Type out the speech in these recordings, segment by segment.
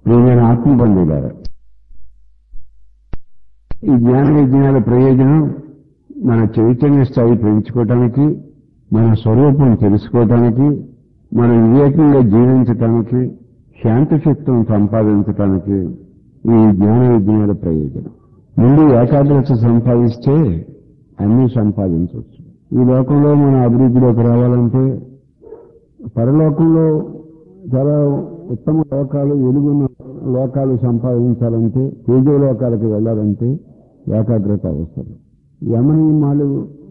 ప్రియమైన ఆత్మ పొందేగారు ఈ జ్ఞాన విజ్ఞానాల ప్రయోజనం మన చైతన్య స్థాయి పెంచుకోవటానికి, మన స్వరూపం తెలుసుకోవటానికి, మన వివేకంగా జీవించటానికి, శాంతచిత్తం సంపాదించటానికి ఈ జ్ఞాన విజ్ఞానాల ప్రయోజనం. ముందు ఏకాగ్రత సంపాదిస్తే అన్నీ సంపాదించవచ్చు. ఈ లోకంలో మన అభివృద్ధిలోకి రావాలంటే, పరలోకంలో చాలా ఉత్తమ లోకాలు, వెలుగున్న లోకాలు సంపాదించాలంటే, తేజోలోకాలకు వెళ్ళాలంటే ఏకాగ్రత అవసరం. యమనియమాలు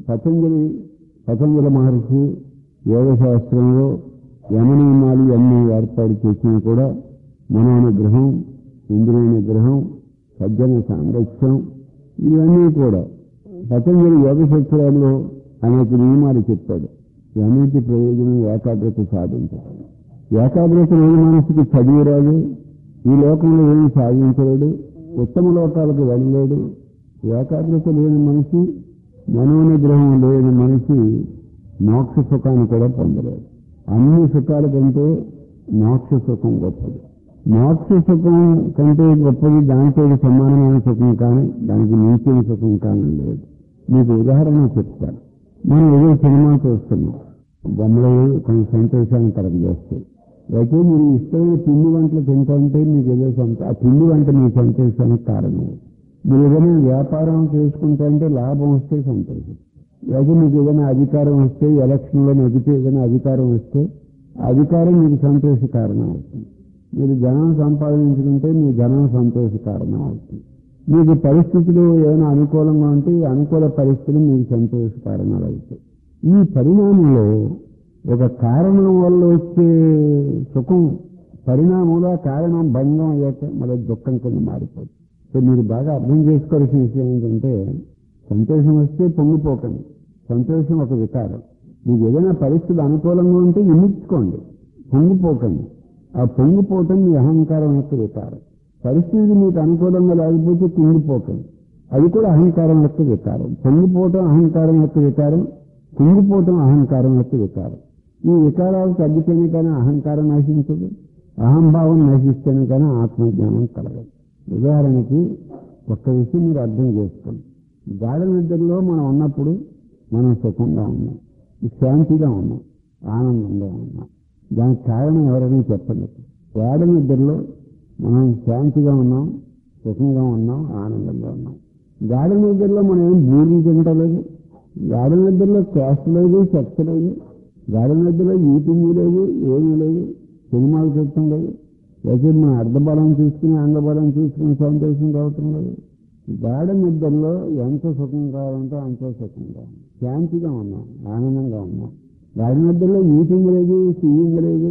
పతంజలి మహర్షి యోగశాస్త్రంలో యమనియమాలు అన్నీ ఏర్పాటు చేసినా కూడా మనోనిగ్రహం, ఇంద్రియ నిగ్రహం, సజ్జన సాంగత్యం ఇవన్నీ కూడా పతంజలి యోగ సూత్రాల్లో అనేక నియమాలు చెప్పాడు. అన్నిటి ప్రయోజనం ఏకాగ్రత సాధించడం. ఏకాగ్రత లేని మనసుకి చదివి రాదు, ఈ లోకంలో ఏమి సాధించలేడు, ఉత్తమ లోకాలకు వెళ్ళలేడు. ఏకాగ్రత లేని మనిషి, మనోనిగ్రహం లేని మనిషి మోక్ష సుఖాన్ని కూడా పొందలేడు. అన్ని సుఖాల కంటే మోక్ష సుఖం గొప్పది. మోక్ష సుఖం కంటే గొప్పది దానితో సమానమైన సుఖం కానీ, దానికి మించిన సుఖం కానీ లేదు. మీకు ఉదాహరణ చెప్తాను. మనం ఏదో సినిమా చూస్తున్నాం, బొమ్మలు కొంత సంతోషాన్ని కలగజేస్తాయి. అయితే మీరు ఇష్టమైన పిండి వంటలు తింటుంటే మీకు ఏదో ఆ పిండి వంట మీ సంతోషానికి కారణం. మీరు ఏదైనా వ్యాపారం చేసుకుంటే లాభం వస్తే సంతోషం. అయితే మీకు ఏదైనా అధికారం వస్తే, ఎలక్షన్లో నెగితే ఏదైనా అధికారం వస్తే అధికారం మీకు సంతోష కారణం అవుతుంది. మీరు జనం సంపాదించుకుంటే మీ జనం సంతోష కారణం అవుతుంది. మీకు పరిస్థితులు ఏమైనా అనుకూలంగా ఉంటే అనుకూల పరిస్థితులు మీకు సంతోష కారణాలు అవుతాయి. ఈ పరిణామంలో ఒక కారణం వల్ల వచ్చే సుఖం పరిణామంలో కారణం భంగం అయ్యాక మళ్ళీ దుఃఖం కింద మారిపోతుంది. సో మీరు బాగా అర్థం చేసుకోవాల్సిన విషయం ఏంటంటే, సంతోషం వస్తే పొంగిపోకండి. సంతోషం ఒక వికారం. మీకు ఏదైనా పరిస్థితి అనుకూలంగా ఉంటే విముక్తుకోండి, పొంగిపోకండి. ఆ పొంగిపోవటం మీ అహంకారం యొక్క వికారం. పరిస్థితి మీకు అనుకూలంగా లేకపోతే కుంగిపోకండి, అది కూడా అహంకారం యొక్క వికారం. పొంగిపోవటం అహంకారం యొక్క వికారం, కుంగిపోవటం అహంకారం యొక్క వికారం. ఈ వికారాలు తగ్గితేనే కానీ అహంకారం నశించదు, అహంభావం నశిస్తేనే కానీ ఆత్మజ్ఞానం కలగదు. ఉదాహరణకి ఒక్క విషయం మీరు అర్థం చేసుకోండి. గాఢ నిద్రలో మనం ఉన్నప్పుడు మనం సుఖంగా ఉన్నాం, శాంతిగా ఉన్నాం, ఆనందంగా ఉన్నాం. దానికి కారణం ఎవరైనా చెప్పండి. గాఢ నిద్రలో మనం శాంతిగా ఉన్నాం, సుఖంగా ఉన్నాం, ఆనందంగా ఉన్నాం. గాఢ నిద్రలో మనం ఏం భూమి తింటలేదు, గాఢ నిద్రలో క్యాస్ట్ లేదు, సెక్స్ లేదు, గాఢ నిద్రలో ఈటింగ్ లేదు, ఏమీ లేదు, సినిమాలు చూడటం లేదు, లేకపోతే మన అర్ధబలం చూసుకుని అంగబలం చూసుకుని సంతోషం కావటం లేదు. గాఢ నిద్రలో ఎంత సుఖం కావాలంటే అంత సుఖంగా ఉన్నాం, శాంతిగా ఉన్నాం, ఆనందంగా ఉన్నాం. గాఢ నిద్రలో ఈటింగ్ లేదు, సీయింగ్ లేదు,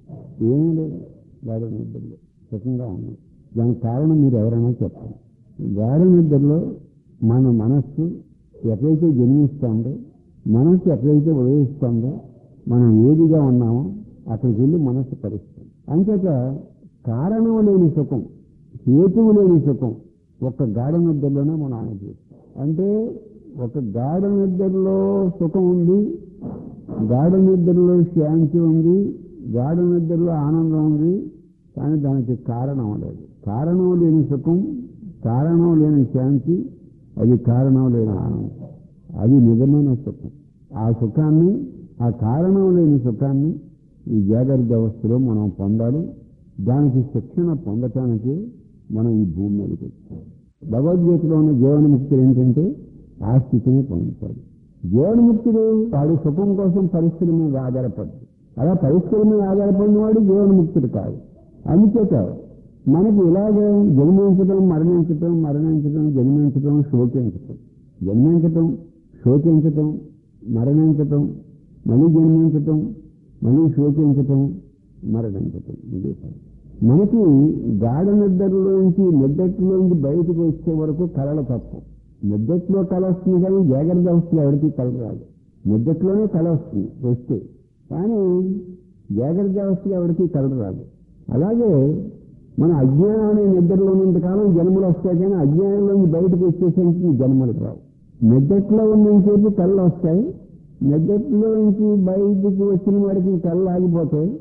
ఏమీ లేదు. గాఢ నిద్రలో సుఖంగా ఉన్నాం. దానికి కారణం మీరు ఎవరైనా చెప్పండి. గాఢ నిద్రలో మన మనస్సు ఎక్కడైతే జన్మిస్తుందో, మనస్సు ఎక్కడైతే ఉదయిస్తుందో, మనం ఏదిగా ఉన్నామో అక్కడికి వెళ్ళి మనస్సు పరిస్తుంది. అంచేత కారణం లేని సుఖం, హేతువు లేని సుఖం ఒక్క గాఢ నిద్రలోనే మనం అనుభవిస్తాం. అంటే ఒక గాఢ నిద్రలో సుఖం ఉంది, గాఢ నిద్రలో శాంతి ఉంది, గాఢ నిద్రలో ఆనందం ఉంది, కానీ దానికి కారణం లేదు. కారణం లేని సుఖం, కారణం లేని శాంతి, అది కారణం లేని ఆనందం, అది నిజమైన సుఖం. ఆ సుఖాన్ని, ఆ కారణం లేని సుఖాన్ని ఈ జాగ్రత్త అవస్థలో మనం పొందాలి. దానికి శిక్షణ పొందటానికి మనం ఈ భూమి మీదకి వచ్చాం. భగవద్గీతలో ఉన్న జీవన్ముక్తి ఏంటంటే ఆ స్థితిని పొందుతాడు. జీవన్ముక్తుడు వాడు సుఖం కోసం పరిస్థితుల మీద ఆధారపడ్డు. అలా పరిస్థితుల మీద ఆధారపడిన వాడు జీవన్ముక్తుడు కాదు. అందుచేత మనకి ఇలాగే జన్మించడం, మరణించటం, మరణించటం, జన్మించటం, శోకించటం, జన్మించటం, శోకించటం, మరణించటం, మళ్ళీ జన్మించటం, మళ్ళీ శోకించటం, మరణించటం. ఇదే పని. మనకి గాఢ నిద్రలోంచి నిద్రలోంచి బయటకు వచ్చే వరకు కళలు తప్పు. నిద్రలో కళ వస్తుంది కానీ జాగ్రత్త అవస్థలో ఎవరికి కళ రాదు. నిద్రలోనే కళ వస్తుంది వస్తే, కానీ జాగ్రత్త అవస్థలో ఎవరికి కళ రాదు. అలాగే మన అజ్ఞానం అనే నిద్రలో ఉన్నంతకాలం జన్మలు వస్తాయి, కానీ అజ్ఞానంలోంచి బయటకు వచ్చేసరికి జన్మలు రావు. నిద్రలో ఉన్నంతసేపు కళ్ళు వస్తాయి, నిద్రలో నుంచి బయటకు వచ్చిన వాడికి కళ్ళు ఆగిపోతాయి.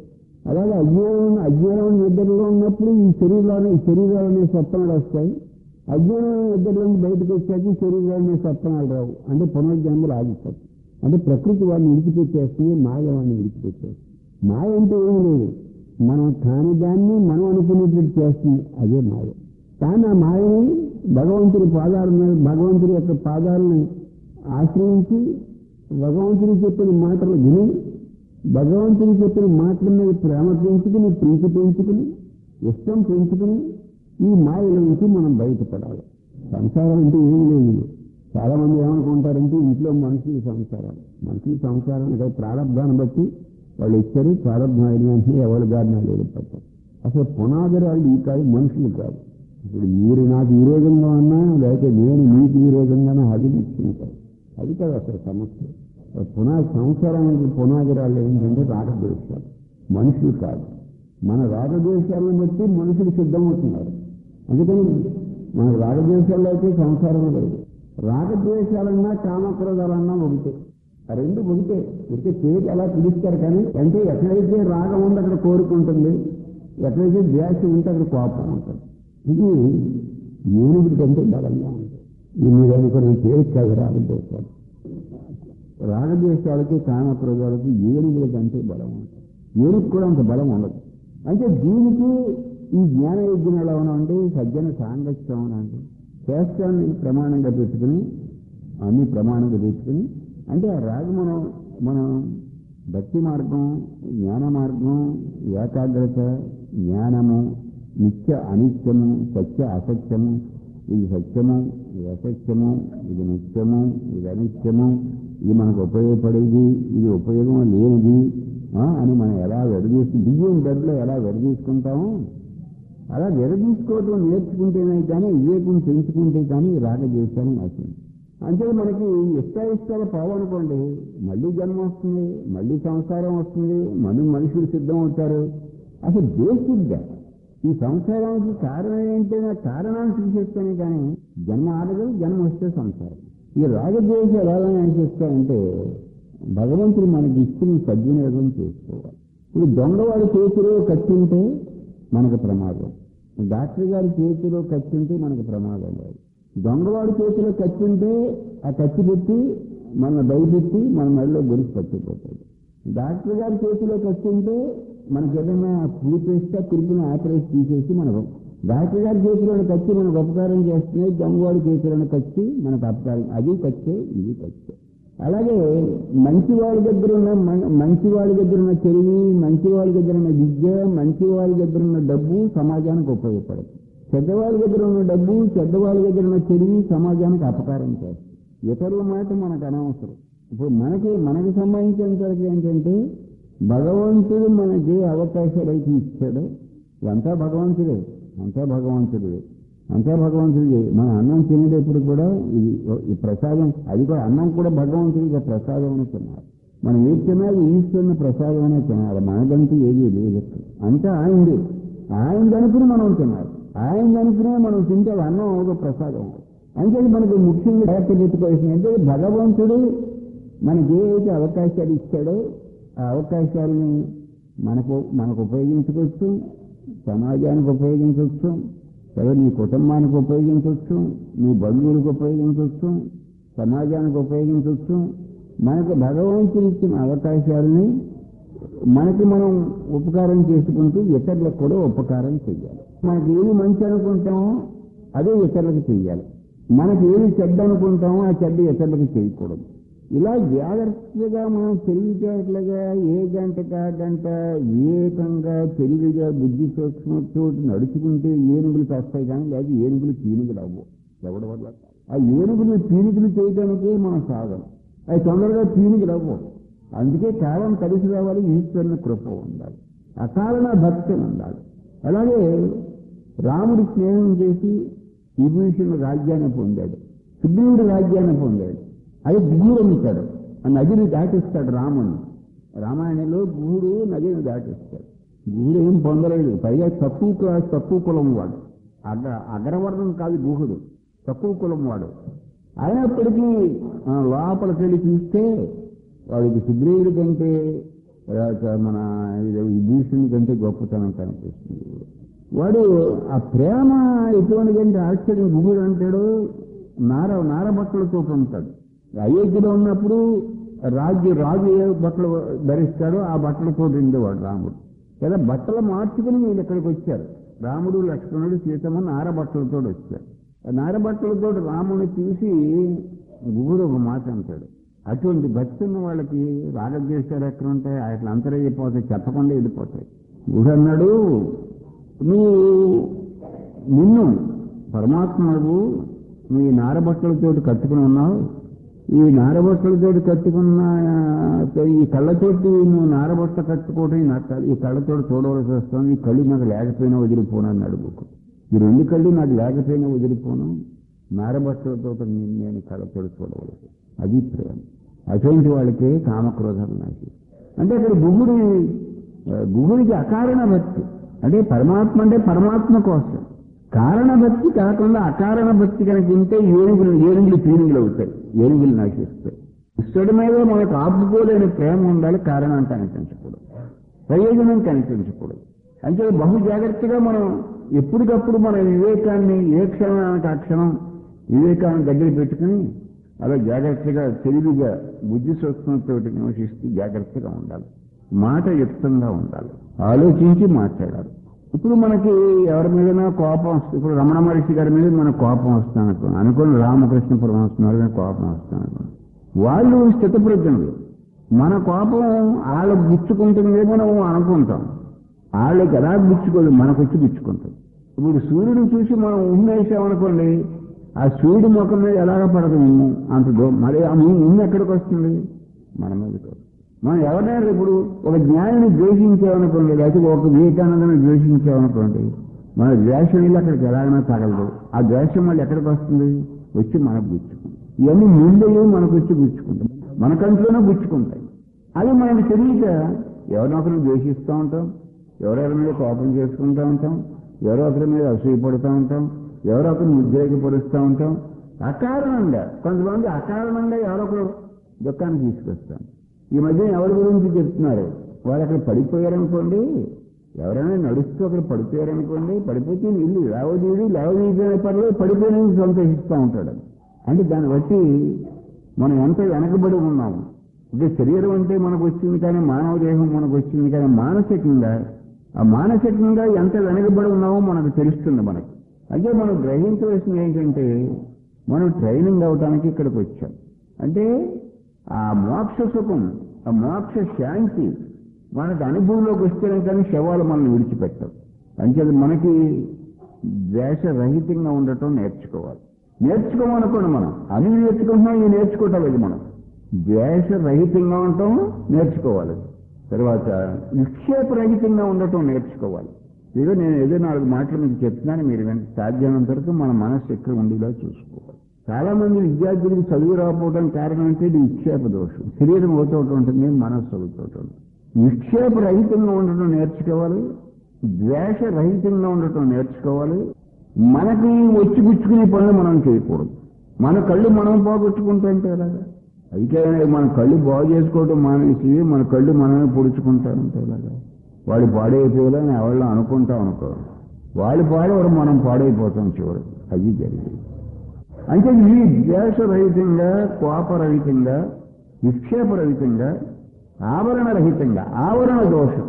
అలాగే అజ్ఞానం నిద్రలో ఉన్నప్పుడు ఈ శరీరాలనే స్వప్నాలు వస్తాయి. అజ్ఞానం నిద్రలోంచి బయటకు వచ్చాక శరీరాలనే స్వప్నాలు రావు. అంటే పునర్జన్మలు ఆగిపోతాయి. అంటే ప్రకృతి వాడిని విడిచిపెట్టేస్తుంది, మాయ వాడిని విడిచిపెట్టేస్తుంది. మాయ అంటే ఏం లేదు, మనం కాని దాన్ని మనం అనుకునేటట్టు చేస్తుంది, అదే మాయ. కానీ ఆ మాయని భగవంతుడి యొక్క పాదాలను ఆశ్రయించి భగవంతుని చెప్పిన మాటలు విని భగవంతుని చెప్పిన మాటల మీద ప్రేమ పెంచుకుని, ప్రీతి పెంచుకుని, ఇష్టం పెంచుకుని ఈ మాయల నుంచి మనం బయటపడాలి. సంసారం అంటే ఏం లేదు. చాలా మంది ఏమనుకుంటారంటే ఇంట్లో మనుషులు సంసారం అంటే ప్రారంభాన్ని బట్టి వాళ్ళు ఇచ్చారు, ప్రారంభం అయిన వెంటనే ఎవరి గారిని వెళ్ళిపోతారు. అసలు పునాదిరాలు ఈ కాదు, మనుషులు కాదు. ఇప్పుడు మీరు నాకు ఈ రోజంగా ఉన్నా లేకపోతే నేను మీకు ఈ రోజంగానే అది ఇచ్చుకుంటారు. అది కాదు అసలు సమస్య. సంసారానికి పునాదిరాలు ఏంటంటే రాగద్వేషాలు, మనుషులు కాదు. మన రాగద్వేషాలను బట్టి మనుషులు సిద్ధమవుతున్నారు. అందుకని మన రాగద్వేషాల్లో అయితే సంసారం లేదు. రాగద్వేషాలన్నా కామక్రోధాలన్నా ఒకటే, ఆ రెండు ఒకటే. ఇక పేరు ఎలా పిలుస్తారు కానీ, అంటే ఎక్కడైతే రాగం ఉందో అక్కడ కోరిక ఉంటుంది, ఎక్కడైతే ద్వేషం ఉంటే అక్కడ కోపం ఉంటుంది. ఇది ఏనుగుడి కంటే బలంగా ఉంటుంది. మీరు అనుకున్న పేరు కాదు రాగద్వేషాలు. రాగద్వేషాలకి కామక్రోధాలకి ఏనుగుల కంటే బలం ఉంటుంది. ఏనుగు కూడా అంత బలం ఉండదు. అంటే దీనికి ఈ జ్ఞాన యజ్ఞాలు అవునండి, సజ్జన సాంగత్యం అవునండి, శాస్త్రాన్ని ప్రమాణంగా పెట్టుకుని అన్ని ప్రమాణంగా పెట్టుకుని, అంటే ఆ రాగ మనం భక్తి మార్గం, జ్ఞాన మార్గం, ఏకాగ్రత, జ్ఞానము, నిత్య అనిత్యము, సత్య అసత్యము, ఇది సత్యము, ఇది అసత్యము, ఇది నిత్యము, ఇది అనిత్యము, ఇది మనకు ఉపయోగపడేది, ఇది ఉపయోగం లేనిది అని మనం ఎలా విడదీసుకు బియ్యం గడ్డలో ఎలా విడదీసుకుంటామో అలా విడదీసుకోవటం నేర్చుకుంటేనే కానీ, వివేకం పెంచుకుంటే కానీ రాగద్వేషాలు నచ్చింది. అంటే మనకి ఇష్టాయిష్టాలు పోవనుకోండి, మళ్ళీ జన్మ వస్తుంది, మళ్ళీ సంసారం వస్తుంది, మనుషులు సిద్ధం అవుతారు. అసలు బేసిక్గా ఈ సంసారానికి కారణం ఏంటంటే కారణాన్ని చూసేస్తేనే కానీ జన్మ ఆడదు, జన్మ వస్తే సంసారం. ఈ రాగద్వేషాలు ఎలా అనిపిస్తాయంటే భగవంతుడు మనకి ఇచ్చిన సద్వినియోగం చేసుకోవాలి. ఇప్పుడు దొంగవాడి చేతిలో కట్టింటే మనకు ప్రమాదం, డాక్టర్ గారి చేతిలో కట్టింటే మనకు ప్రమాదం లేదు. దొంగవాడి చేతిలో కట్టింటే ఆ కత్తి పెట్టి మన భయపెట్టి మన మెడలో గొలుసు పట్టిపోతుంది. డాక్టర్ గారి చేతిలో కట్టింటే మనకు ఏదైనా పూర్తిస్తే తిరిగిన ఆపరేషన్ తీసేసి మనకు డాక్టర్ గారి చేతిలోని కత్తి మనకు ఉపకారం చేస్తున్నాయి, దొంగవాడి చేతిలోని కత్తి మనకు అపకారం. అది కచ్చే, ఇది కచ్చే. అలాగే మంచివాడి దగ్గర ఉన్న తెలివి, మంచివాడి దగ్గర ఉన్న విద్య, మంచివాడి దగ్గర ఉన్న డబ్బు సమాజానికి ఉపయోగపడదు. చెడ్డవాడి దగ్గర ఉన్న డబ్బు, చెడ్డవాడి దగ్గర ఉన్న తెలివి సమాజానికి అపకారం చేస్తుంది. ఇతరుల మాట మనకు అనవసరం. ఇప్పుడు మనకి సంబంధించినంతవరకు ఏంటంటే భగవంతుడు మనకి అవకాశాలు అయితే ఇచ్చాడు, అంతా భగవంతుడే. మన అన్నం తినేటప్పుడు కూడా ఈ ప్రసాదం, అది కూడా అన్నం కూడా భగవంతుడిగా ప్రసాదం అని తిన్నారు. మనం ఏది తినాలి, ఈశ్వరుని ప్రసాదం అనే తినాలి. మనకంటూ ఏది లేదు, అంతా ఆయనది. ఆయన అనుకుని మనం తినాలి, ఆయన అనుకునే మనం తింటే అన్నం ఒక ప్రసాదం. అంటే మనకు ముఖ్యంగా జాగ్రత్త పెట్టుకోవాల్సింది అంటే భగవంతుడు మనకి ఏదైతే అవకాశాలు ఇచ్చాడో ఆ అవకాశాలని మనకు ఉపయోగించుకోవచ్చు, సమాజానికి ఉపయోగించవచ్చు, నీ కుటుంబానికి ఉపయోగించవచ్చు, నీ బంధువులకు ఉపయోగించవచ్చు, సమాజానికి ఉపయోగించవచ్చు. మనకు భగవంతుడు ఇచ్చిన అవకాశాలని మనకి మనం ఉపకారం చేసుకుంటూ ఇతరులకు కూడా ఉపకారం చెయ్యాలి. మనకి ఏది మంచి అనుకుంటామో అదే ఇతరులకు చెయ్యాలి. మనకి ఏది చెడ్డ అనుకుంటామో ఆ చెడ్డ ఇతరులకు చేయకూడదు. ఇలా జాగ్రత్తగా మనం తెలివితేటలుగా ఏ గంటకా గంట వివేకంగా తెలివిగా బుద్ధి సూక్ష్మతో నడుచుకుంటే ఏనుగులు వస్తాయి, కానీ లేదా ఏనుగులు పీనుగులు అవ్వవు. ఎవడి వల్ల ఆ ఏనుగులు పీనుగులు చేయడానికే మనం సాగం. అవి తొందరగా పీనుగులు అవ్వవు. అందుకే కాలం కలిసి రావాలి, ఈశ్వరుని కృప ఉండాలి, అకారణ భక్తి ఉండాలి. అలాగే రాముడి స్నేహం చేసి విభీషణుడు రాజ్యాన్ని పొందాడు, సుగ్రీవుడు రాజ్యాన్ని పొందాడు. అది గుహుడమిస్తాడు, ఆ నదిని దాటిస్తాడు రాముడిని. రామాయణంలో గుహుడు నదిని దాటిస్తాడు. గుహుడు ఏం పొందలేడు, పైగా తక్కువ కులం వాడు. అగ్రవర్ణం కాదు గుహుడు, తక్కువ కులం వాడు. అయినప్పటికీ లోపలికి వెళ్ళి చూస్తే వాడికి సుగ్రీవుడి కంటే మన భీషుని కంటే గొప్పతనం కనిపిస్తుంది. వాడు ఆ ప్రేమ ఎటువంటిదంటే ఆశ్చర్యం. గుగుడు అంటాడు నార బట్టలతో ఉంటాడు. అయోధ్యలో ఉన్నప్పుడు రాజు ఏ బట్టలు ధరిస్తాడో ఆ బట్టలతో ఉండేవాడు రాముడు. లేదా బట్టలు మార్చుకుని వీళ్ళు ఇక్కడికి వచ్చారు. రాముడు లక్ష్మణుడు సీతమ్మ నార బట్టలతో వచ్చారు. ఆ నార బట్టలతో రాముని చూసి గుగుడు ఒక మాట అంటాడు, అటువంటి భక్తి ఉన్న వాళ్ళకి రాగద్వేషాలు ఎక్కడ ఉంటాయి, అట్లా అంతరైపోతాయి, చెప్పకుండా వెళ్ళిపోతాయి. గుడు అన్నాడు, నిన్ను పరమాత్మకు నీ నారబట్టలతో కట్టుకుని ఉన్నావు. ఈ నారబట్టలతో కట్టుకున్న ఈ కళ్ళతోటి నువ్వు నారబట్ట కట్టుకోవటం ఈ కళ్ళతోటి చూడవలసి వస్తాను. ఈ కళ్ళు నాకు లేకపోయినా వదిలిపోను అని అడుగుకు. ఈ రెండు కళ్ళు నాకు లేకపోయినా వదిలిపోను. నారబట్టలతో నేను కళ్ళతోటి చూడవలసి. అది ప్రేమ. అటువంటి వాళ్ళకే కామక్రోధాలు నాకు. అంటే అక్కడ గుహుడికి అకారణ భక్తి. అంటే పరమాత్మ అంటే పరమాత్మ కోసం. కారణ భక్తి కాకుండా అకారణ భక్తి కనుక ఉంటే ఏనుగులు పీనుగులు అవుతాయి, ఏనుగులు నాశిస్తాయి. ఇష్టడి మీద మనకు ఆపుకోలేని ప్రేమ ఉండాలి. కారణం కనిపించకూడదు, ప్రయోజనం కనిపించకూడదు. అంటే బహు జాగ్రత్తగా మనం ఎప్పటికప్పుడు మన వివేకాన్ని ఏ క్షణానికి ఆ క్షణం వివేకాన్ని దగ్గర పెట్టుకుని అలా జాగ్రత్తగా తెలివిగా బుద్ధి స్వప్నంతో నివసిస్తూ జాగ్రత్తగా ఉండాలి. మాట యుక్తంగా ఉండాలి, ఆలోచించి మాట్లాడాలి. ఇప్పుడు మనకి ఎవరి మీదైనా కోపం వస్తుంది. ఇప్పుడు రమణ మహర్షి గారి మీద మనకు కోపం వస్తాను అనుకోండి, రామకృష్ణ పరమహంస మీద కోపం వస్తాను అనుకోండి. వాళ్ళు స్థితప్రజ్ఞులు. మన కోపం వాళ్ళకు గుచ్చుకుంటుంది మనం అనుకుంటాం. వాళ్ళకి ఎలా గుచ్చుకోదు, మనకు వచ్చి గుచ్చుకుంటాం. ఇప్పుడు సూర్యుడిని చూసి మనం ఉమ్మేసామనుకోండి, ఆ సూర్యుడి ముఖం మీద ఎలాగ పడదు ఉమ్ము, అంత మరి ఆ ఉమ్ము ఎక్కడికి వస్తుంది, మన మీదకి. మనం ఎవరైనా ఇప్పుడు ఒక జ్ఞానిని ద్వేషించామనుకోండి, లేకపోతే ఒక వివేకానందని ద్వేషించామనుకోండి, మన ద్వేషం వెళ్ళి అక్కడికి ఎలాగైనా తగలదు. ఆ ద్వేషం మళ్ళీ ఎక్కడికి వస్తుంది, వచ్చి మనకు గుచ్చుకుంటాం. ఇవన్నీ ముందే మనకు వచ్చి గుచ్చుకుంటాం, మన కంట్లోనే గుచ్చుకుంటాయి. అది మనకు తెలియక ఎవరినొకరిని ద్వేషిస్తూ ఉంటాం, ఎవరెవరి మీద కోపం చేసుకుంటూ ఉంటాం, ఎవరో ఒకరి మీద అసూయపడుతూ ఉంటాం, ఎవరో ఒకరిని ఉద్రేకపరుస్తూ ఉంటాం. అకారణంగా కొంతమంది అకారణంగా ఎవరొకరు దుఃఖాన్ని తీసుకొస్తాం. ఈ మధ్య ఎవరి గురించి చెప్తున్నారు, వాళ్ళు అక్కడ పడిపోయారనుకోండి, ఎవరైనా నడుస్తూ అక్కడ పడిపోయారనుకోండి, పడిపోతే ఇల్లు లేవదీయడం పర్లేదు, పడిపోయిన సంతోషిస్తూ ఉంటాడు. అంటే దాన్ని బట్టి మనం ఎంత వెనకబడి ఉన్నాము. అంటే శరీరం అంటే మనకు వచ్చింది కానీ, మానవ దేహం మనకు వచ్చింది కానీ, మానసికంగా ఎంత వెనకబడి ఉన్నామో మనకు తెలుస్తుంది మనకు. అంటే మనం గ్రహించవలసింది ఏంటంటే, మనం ట్రైనింగ్ అవడానికి ఇక్కడికి వచ్చాం. అంటే ఆ మోక్ష సుఖం, ఆ మోక్ష శాంతి మనకు అనుభవంలోకి వస్తేనే కానీ శవాలు మనల్ని విడిచిపెట్టాం. అంటే మనకి ద్వేషరహితంగా ఉండటం నేర్చుకోమనుకోండి. మనం అన్ని నేర్చుకుంటున్నాం, ఇవి నేర్చుకోవటం లేదు. మనం ద్వేషరహితంగా ఉండటం నేర్చుకోవాలి. తర్వాత విక్షేపరహితంగా ఉండటం నేర్చుకోవాలి. ఇదో నేను ఏదో 4 మాటలు మీకు చెప్తున్నాను, మీరు సాధ్యమైనంత వరకు మన మనస్సు ఎక్కడ ఉండేలా చూసుకోవాలి. చాలా మంది విద్యార్థులకు చదువు రాకపోవడం కారణం అంటే ఇది విక్షేప దోషం. శరీరం అవుతోటి ఉంటుంది, మనస్సు అవుతోటి ఉంటుంది. విక్షేపరహితంగా ఉండటం నేర్చుకోవాలి, ద్వేషరహితంగా ఉండటం నేర్చుకోవాలి. మనకి వచ్చి పుచ్చుకునే పనులు మనం చేయకూడదు. మన కళ్ళు మనం పోగొట్టుకుంటుంటే ఎలాగా? అయితే మన కళ్ళు బాగు చేసుకోవడం మానేసి మన కళ్ళు మనమే పొడుచుకుంటారంటే ఎలాగా? వాడు పాడైపోయాలని ఎవరు అనుకుంటాం అనుకో, వాళ్ళు పాడేవాడు మనం పాడైపోతాం చివరి. అది జరిగింది. అంటే ఈ ద్వేషరహితంగా, కోపరహితంగా, విక్షేపరహితంగా, ఆవరణరహితంగా. ఆవరణ దోషం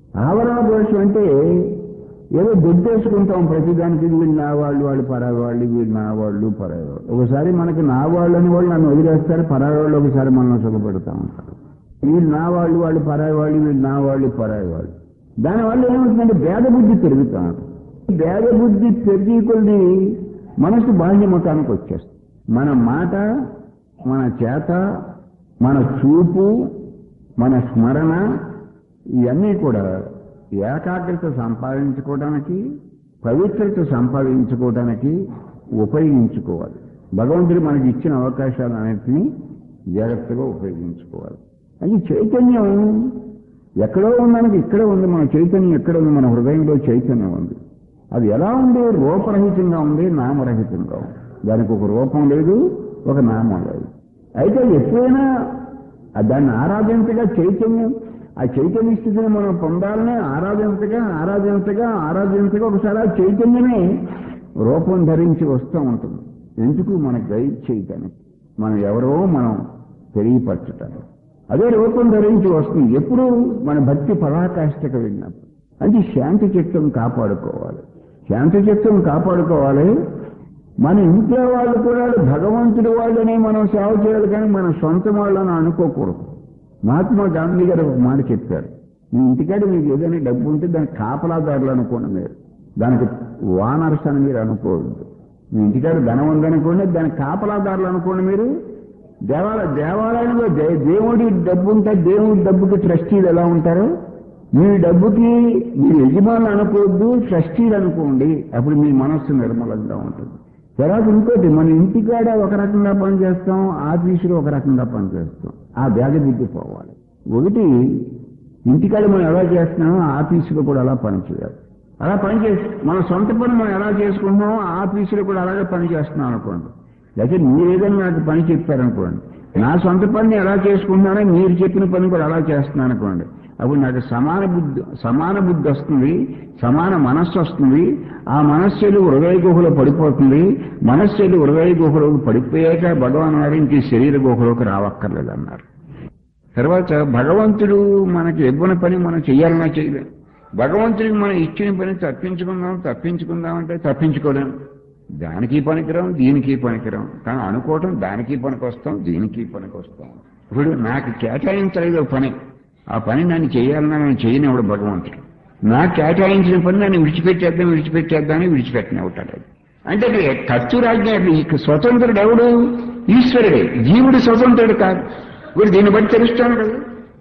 అంటే ఏదో దొడ్డేసుకుంటాం ప్రతిదానికి. వీళ్ళు నా వాళ్ళు, వాళ్ళు పరావాళ్ళు, వీళ్ళు నా వాళ్ళు, పరావాళ్ళు. ఒకసారి మనకి నా వాళ్ళు అని వాళ్ళు నన్ను వదిలేస్తారు, పరావాళ్ళు ఒకసారి మనల్ని సుఖపెడతా ఉంటారు. వీళ్ళు నా వాళ్ళు, వాళ్ళు పరావాళ్ళు, వీళ్ళు నా వాళ్ళు, పరావాళ్ళు. దానివల్ల ఏమవుతుందంటే భేదబుద్ధి పెరుగుతాం. భేదబుద్ధి పెరిగి కొద్ది మనసు బాహ్యమతానికి వచ్చేస్తుంది. మన మాట, మన చేత, మన చూపు, మన స్మరణ, ఇవన్నీ కూడా ఏకాగ్రత సంపాదించుకోవడానికి, పవిత్రత సంపాదించుకోవడానికి ఉపయోగించుకోవాలి. భగవంతుడు మనకి ఇచ్చిన అవకాశాలన్నింటినీ జాగ్రత్తగా ఉపయోగించుకోవాలి. అది చైతన్యం ఎక్కడో ఉందానికి ఇక్కడే ఉంది. మన చైతన్యం ఎక్కడ ఉంది? మన హృదయంలో చైతన్యం ఉంది. అది ఎలా ఉంది? రూపరహితంగా ఉంది, నామరహితంగా ఉంది. దానికి ఒక రూపం లేదు, ఒక నామం లేదు. అయితే ఎప్పుడైనా దాన్ని ఆరాధించగా చైతన్యం, ఆ చైతన్య స్థితిని మనం పొందాలని ఆరాధించగా ఒకసారి ఆ చైతన్యమే రూపం ధరించి వస్తూ ఉంటుంది. ఎందుకు? మన గైడ్ చేయటానికి, మనం ఎవరో మనం తెలియపరచటానికి అదే రూపం ధరించి వస్తుంది. ఎప్పుడు? మన భక్తి పరాకాష్ఠకు వెళ్ళినప్పుడు. అంటే శాంతి చిత్తం కాపాడుకోవాలి, శాంతి చిత్తం కాపాడుకోవాలి. మన ఇంట్లో వాళ్ళు కూడా భగవంతుడి వాళ్ళనే మనం సేవ చేయాలి, కానీ మన సొంత వాళ్ళని అనుకోకూడదు. మహాత్మా గాంధీ గారు ఒక మాట చెప్పారు, మీ ఇంటికాడ మీకు ఏదైనా డబ్బు ఉంటే దానికి కాపలాదారులు అనుకోండి, మీరు దానికి వానర్స్ అని మీరు అనుకోవద్దు. మీ ఇంటికాడ ధనం ఉందనుకోండి, దానికి కాపలాదారులు అనుకోండి. మీరు దేవాలయంలో దేవుడి డబ్బు ఉంటే దేవుడి డబ్బుకి ట్రస్టీలు ఎలా ఉంటారో, మీ డబ్బుకి మీరు యజమానులు అనుకోవద్దు, ట్రస్టీలు అనుకోండి. అప్పుడు మీ మనస్సు నిర్మలంగా ఉంటుంది. తర్వాత ఇంకోటి, మన ఇంటికాడ ఒక రకంగా పనిచేస్తాం, ఆఫీసులో ఒక రకంగా పనిచేస్తాం. ఆ వేగదిద్దిపోవాలి. ఒకటి, ఇంటికాడ మనం ఎలా చేస్తున్నామో ఆఫీసులో కూడా అలా పనిచేయాలి. అలా పనిచేసి మన సొంత పని మనం ఎలా చేసుకుంటున్నామో ఆఫీసులో కూడా అలాగే పని చేస్తున్నాం అనుకోండి. లేకపోతే మీరు ఏదైనా నాకు పని చెప్పారనుకోండి, నా సొంత పని ఎలా చేసుకుంటున్నానో మీరు చెప్పిన పని కూడా అలా చేస్తున్నాను అనుకోండి. అప్పుడు నాకు సమాన బుద్ధి వస్తుంది, సమాన మనస్సు వస్తుంది. ఆ మనస్సులు హృదయ గుహలో పడిపోతుంది. మనస్సులు హృదయ గుహలోకి పడిపోయాక భగవాన్ వారు ఇంక శరీర గుహలోకి రావక్కర్లేదు అన్నారు. తర్వాత భగవంతుడు మనకి ఇవ్వని పని మనం చెయ్యాలన్నా చేయలేం. భగవంతుడికి మనం ఇచ్చిన పని తప్పించుకుందాం అంటే తప్పించుకోలేం. దానికి పనికిరాం, దీనికి పనికిరాం. కానీ అనుకోవటం దానికి పనికొస్తాం, దీనికి పనికొస్తాం. ఇప్పుడు నాకు కేటాయించలేదు పని, ఆ పని నన్ను చేయాలన్నా నేను చేయనివాడు భగవంతుడు. నాకు కేటాయించిన పని నన్ను విడిచిపెట్టేద్దామని విడిచిపెట్టనివ్వటాడు. అంటే ఖర్చు రాజ్ఞ స్వతంత్రుడు ఎవడు? ఈశ్వరుడే. జీవుడు స్వతంత్రుడు కాదు. ఇప్పుడు దీన్ని బట్టి తెలుస్తాను కదా,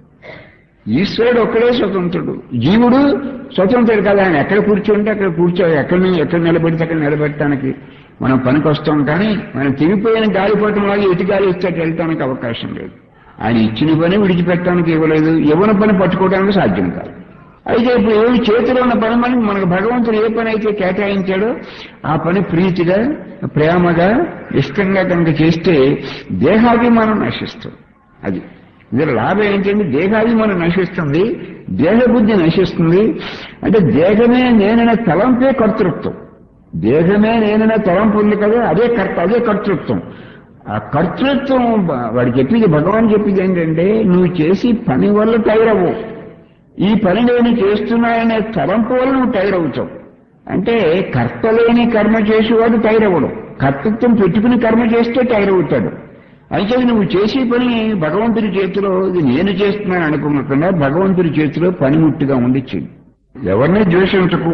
ఈశ్వరుడు ఒక్కడే స్వతంత్రుడు, జీవుడు స్వతంత్రుడు కదా. ఆయన ఎక్కడ కూర్చోంటే అక్కడ ఎక్కడ నిలబెడితే అక్కడ నిలబెట్టడానికి మనం పనికొస్తాం. కానీ మనం తిరిగిపోయిన గాలిపటం లాగా ఎటు గాలి ఇస్తే వెళ్ళటానికి అవకాశం లేదు. ఆయన ఇచ్చిన పని విడిచిపెట్టడానికి ఇవ్వలేదు, ఇవ్వని పని పట్టుకోవడానికి సాధ్యం కాదు. అయితే ఇప్పుడు ఏమి చేతిలో ఉన్న పని మనకు భగవంతుడు ఏ పని అయితే కేటాయించాడో ఆ పని ప్రీతిగా, ప్రేమగా, ఇష్టంగా కనుక చేస్తే దేహాభిమానం నశిస్తుంది. అది ఇందులో లాభం ఏంటంటే దేహాభిమానం నశిస్తుంది, దేహబుద్ధి నశిస్తుంది. అంటే దేహమే నేననే తలంపే కర్తృత్వం. దేహమే నేననే తలంపు ఉంది కదా, అదే కర్తృత్వం. ఆ కర్తృత్వం వాడు చెప్పింది, భగవాన్ చెప్పింది ఏంటంటే, నువ్వు చేసి పని వల్ల టైరవు, ఈ పని నేను చేస్తున్నాననే తలంపు వల్ల నువ్వు టైరవుతావు. అంటే కర్త లేని కర్మ చేసేవాడు టైరవడు, కర్తృత్వం పెట్టుకుని కర్మ చేస్తే టైరవుతాడు. అయితే నువ్వు చేసే పని భగవంతుడి చేతిలో, ఇది నేను చేస్తున్నాను అనుకున్నట్టున్నా భగవంతుడి చేతిలో పనిముట్టుగా ఉండి చెయ్యి. ఎవరిని ద్వేషించకు,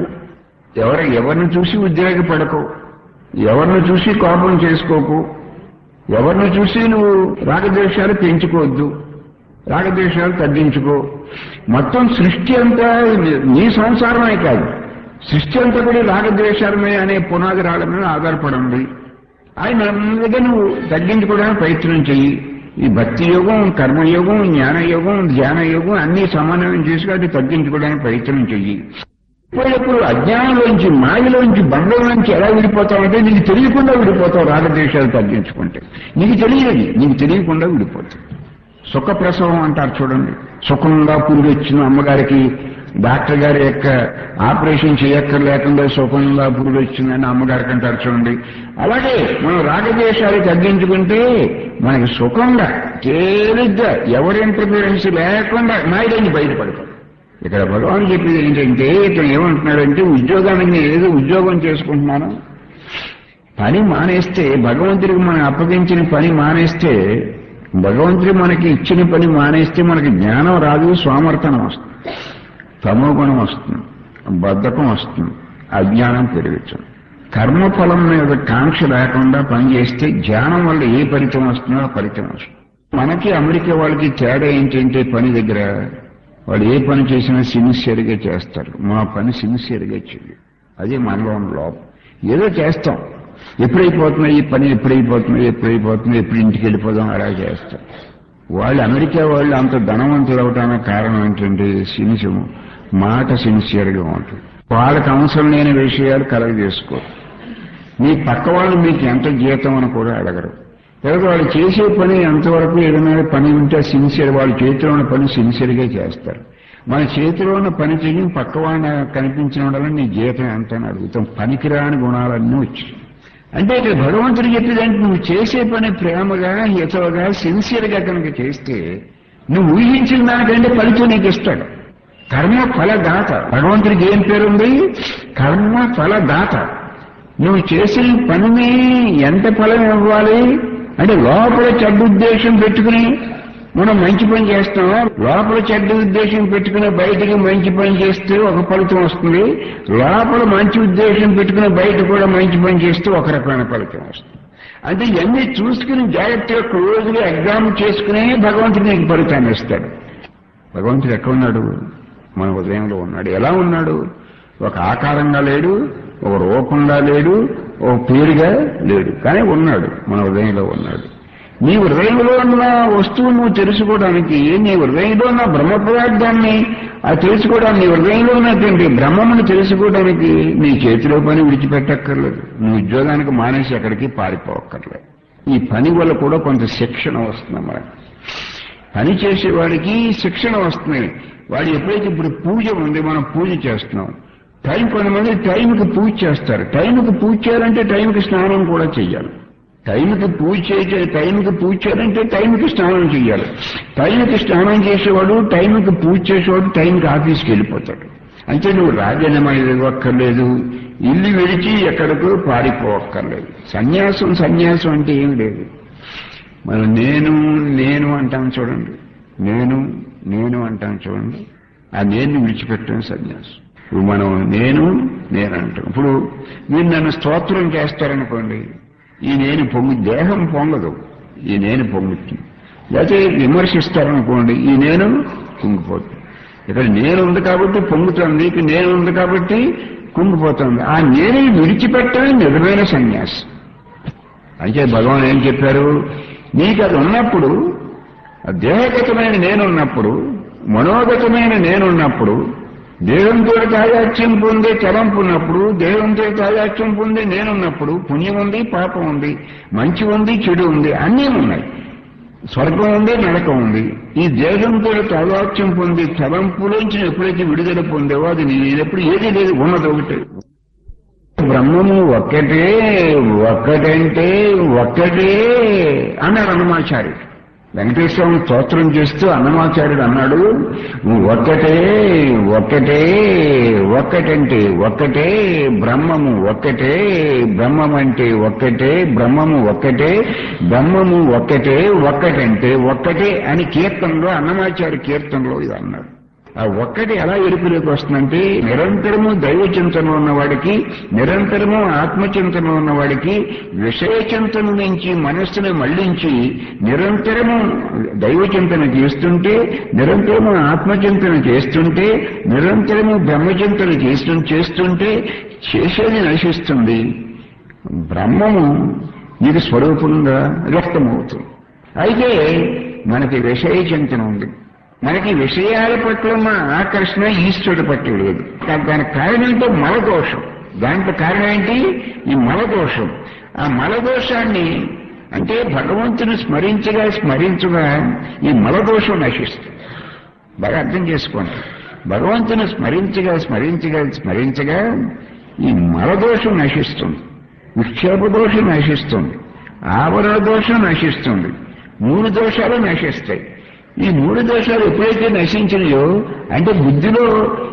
ఎవరిని చూసి ఉద్రేకపడకు, ఎవరిని చూసి కోపం చేసుకోకు, ఎవరిని చూసి నువ్వు రాగద్వేషాలు పెంచుకోవద్దు, రాగద్వేషాలు తగ్గించుకో. మొత్తం సృష్టి అంతా నీ సంసారమే కాదు, సృష్టి అంతా కూడా రాగద్వేషాలమే అనే పునాది రాళ్ళ మీద ఆధారపడింది. ఆయన దగ్గర నువ్వు తగ్గించుకోవడానికి ప్రయత్నం చెయ్యి. ఈ భక్తి యోగం, కర్మయోగం, జ్ఞానయోగం, ధ్యానయోగం అన్ని సమన్వయం చేసి అది తగ్గించుకోవడానికి ప్రయత్నం చెయ్యి. ఇప్పుడు అజ్ఞానంలోంచి, మాయలోంచి, బంధంలోంచి ఎలా విడిపోతావంటే నీకు తెలియకుండా విడిపోతావు. రాగద్వేషాలు తగ్గించుకుంటే నీకు తెలియకుండా విడిపోతావు. సుఖప్రసవం అంటారు చూడండి, సుఖంగా పురుగు వచ్చిన అమ్మగారికి డాక్టర్ గారి యొక్క ఆపరేషన్ చేయక్కర్లేకుండా సుఖంగా పురుగు వచ్చిందని అమ్మగారికి అంటారు చూడండి. అలాగే మనం రాగద్వేషాలు తగ్గించుకుంటే మనకి సుఖంగా, తేలిగ్గా, ఎవరి ఇంటర్ఫిరెన్స్ లేకుండా మాయలోంచి బయటపడతాం. ఇక్కడ భగవాన్ చెప్పేది ఏంటంటే, ఇతను ఏమంటున్నాడంటే, ఉద్యోగానికి నేను ఏదో ఉద్యోగం చేసుకుంటున్నాను, పని మానేస్తే, భగవంతుడికి మనం అప్పగించిన పని మానేస్తే, భగవంతుడు మనకి ఇచ్చిన పని మానేస్తే మనకి జ్ఞానం రాదు, సోమర్థనం వస్తుంది, తమోగుణం వస్తుంది, బద్ధకం వస్తుంది, అజ్ఞానం పెరుగుతుంది. కర్మఫలం మీద కాంక్ష లేకుండా పనిచేస్తే జ్ఞానం వల్ల ఏ ఫలితం వస్తుందో ఆ ఫలితం వస్తుంది. మనకి అమెరికా వాళ్ళకి తేడా ఏంటంటే, పని దగ్గర వాళ్ళు ఏ పని చేసినా సిన్సియర్గా చేస్తారు, మా పని సిన్సియర్గా చేయాలి. అదే మనలో ఉన్న లోపం. ఏదో చేస్తాం, ఎప్పుడైపోతున్నా ఈ పని, ఎప్పుడైపోతున్నా ఎప్పుడు ఇంటికి వెళ్ళిపోదాం అలా చేస్తారు. వాళ్ళు అమెరికా వాళ్ళు అంత ధనవంతులు అవటానికి కారణం ఏంటంటే మాట సిన్సియర్గా ఉంటుంది. వాళ్ళకి అవసరం లేని విషయాలు కలగ చేసుకోరు. మీ పక్క వాళ్ళు మీకు ఎంత జీతం అని కూడా అడగరు. లేదా వాళ్ళు చేసే పని ఎంతవరకు ఏదైనా పని ఉంటే సిన్సియర్, వాళ్ళ చేతిలో ఉన్న పని సిన్సియర్గా చేస్తారు. మన చేతిలో ఉన్న పని చెయ్యి పక్కవాడిని కనిపించిన వాళ్ళని నీ జీవితం ఎంత అని అడుగుతాం. పనికిరాని గుణాలన్నీ వచ్చి అంటే ఇక్కడ భగవంతుడు చెప్పేదంటే నువ్వు చేసే పని ప్రేమగా హితవుగా సిన్సియర్గా కనుక చేస్తే నువ్వు ఊహించిన దానికంటే ఫలితం నీకు ఇస్తాడు. కర్మ ఫలదాత. భగవంతుడికి ఏం పేరుంది? కర్మ ఫలదాత. నువ్వు చేసిన పనిని ఎంత ఫలం ఇవ్వాలి అంటే లోపల చెడ్డ ఉద్దేశం పెట్టుకుని మనం మంచి పని చేస్తాం, లోపల చెడ్డ ఉద్దేశం పెట్టుకుని బయటికి మంచి పని చేస్తే ఒక ఫలితం వస్తుంది, లోపల మంచి ఉద్దేశం పెట్టుకుని బయట కూడా మంచి పని చేస్తే ఒక రకమైన ఫలితం వస్తుంది. అంటే ఇవన్నీ చూసుకుని జాగ్రత్తగా క్లోజ్గా ఎగ్జామ్ చేసుకునే భగవంతుడు నీకు ఫలితాన్ని ఇస్తాడు. భగవంతుడు ఎక్కడ ఉన్నాడు? మన హృదయంలో ఉన్నాడు. ఎలా ఉన్నాడు? ఒక ఆకారంగా లేడు, ఒక రూపంగా లేడు, ఒక పేరుగా లేడు, కానీ ఉన్నాడు, మన హృదయంలో ఉన్నాడు. నీ హృదయంలో ఉన్న వస్తువు నువ్వు తెలుసుకోవడానికి, నీ హృదయంలో ఉన్న బ్రహ్మ పదార్థాన్ని అది తెలుసుకోవడానికి, నీ హృదయంలో ఉన్నటువంటి బ్రహ్మమును తెలుసుకోవడానికి నీ చేతిలో పని విడిచిపెట్టక్కర్లేదు. నువ్వు ఉద్యోగానికి మానేసి ఎక్కడికి పారిపోక్కర్లేదు. ఈ పని వల్ల కూడా కొంత శిక్షణ వస్తుంది. మనకి పని చేసేవాడికి శిక్షణ వస్తుంది. వాడు ఎప్పుడైతే ఇప్పుడు పూజ ఉంది, మనం పూజ చేస్తున్నాం, కొంతమంది టైంకి పూజ చేస్తారు. టైంకి పూజ చేయాలంటే టైంకి స్నానం కూడా చెయ్యాలి. టైంకి పూజ చేయాలంటే టైంకి స్నానం చెయ్యాలి. టైంకి స్నానం చేసేవాడు, టైంకి పూజ చేసేవాడు టైంకి ఆఫీస్కి వెళ్ళిపోతాడు. అంటే నువ్వు రాజీనామా ఇవ్వక్కర్లేదు, ఇల్లు విడిచి ఎక్కడికో పారిపోవక్కర్లేదు. సన్యాసం అంటే ఏం లేదు. మనం నేను అంటాం చూడండి, నేను అంటాం చూడండి, ఆ నేను విడిచిపెట్టడం సన్యాసం. ఇప్పుడు మనం నేను అంటాం. ఇప్పుడు మీరు నన్ను స్తోత్రం చేస్తారనుకోండి, ఈ నేను దేహం పొంగదు, ఈ నేను పొంగుతుంది. లేకపోతే విమర్శిస్తారనుకోండి, ఈ నేను కుంగిపోతుంది. ఇక్కడ నేను ఉంది కాబట్టి పొంగుతుంది, ఇక్కడ నేను ఉంది కాబట్టి కుంగిపోతుంది. ఆ నేను విడిచిపెట్టడం నిజమైన సన్యాసం. అంటే భగవాన్ ఏం చెప్పారు? నీకు అది ఉన్నప్పుడు, దేహగతమైన నేనున్నప్పుడు, మనోగతమైన నేనున్నప్పుడు, దేహంతో తాదాత్యం పొందే తలంపు ఉన్నప్పుడు, దేహంతో తాదాత్యం పొందే నేనున్నప్పుడు, పుణ్యం ఉంది, పాపం ఉంది, మంచి ఉంది, చెడు ఉంది, అన్నీ ఉన్నాయి. స్వర్గం ఉంది, నరకం ఉంది. ఈ దేహంతో తాదాత్యం పొందే తలంపులోంచి ఎప్పుడైతే విడుదల పొందేవో అది నేనెప్పుడు ఏది లేదు, ఉన్నది ఒకటే. బ్రహ్మము ఒక్కటే, ఒక్కటంటే ఒక్కటే అన్నాడు అన్నమాచార్యుడు. వెంకటేశ్వరం స్తోత్రం చేస్తూ అన్నమాచార్యుడు అన్నాడు, ఒక్కటే ఒక్కటంటే ఒక్కటే, బ్రహ్మము ఒక్కటే, బ్రహ్మమంటే ఒక్కటే, బ్రహ్మము ఒక్కటే, బ్రహ్మము ఒక్కటే, ఒక్కటంటే ఒక్కటే అని కీర్తనలో, అన్నమాచార్య కీర్తనలో ఇది అన్నాడు. ఆ ఒక్కటి ఎలా ఎరుపులోకి వస్తుందంటే, నిరంతరము దైవ చింతన ఉన్నవాడికి, నిరంతరము ఆత్మచింతన ఉన్నవాడికి, విషయ చింతన నుంచి మనస్సును మళ్లించి నిరంతరము దైవ చింతన చేస్తుంటే, నిరంతరము ఆత్మచింతన చేస్తుంటే, నిరంతరము బ్రహ్మచింతన చేస్తుంటే చేసేది నశిస్తుంది. బ్రహ్మము నీకు స్వరూపంగా వ్యక్తమవుతుంది. అయితే మనకి విషయ చింతన ఉంది, మనకి విషయాల పట్ల ఉన్న ఆకర్షణ ఈశ్వరుడి పట్ల లేదు. దానికి కారణం ఏంటో మలదోషం. దాంట్లో కారణం ఏంటి? ఈ మలదోషం. ఆ మలదోషాన్ని అంటే భగవంతుని స్మరించగా ఈ మలదోషం నశిస్తుంది. బాగా అర్థం చేసుకోండి. భగవంతుని స్మరించగా ఈ మలదోషం నశిస్తుంది, విక్షేప దోషం నశిస్తుంది, ఆవరణ దోషం నశిస్తుంది, 3 దోషాలు నశిస్తాయి. ఈ 3 దోషాలు ఎప్పుడైతే నశించినాయో అంటే బుద్ధిలో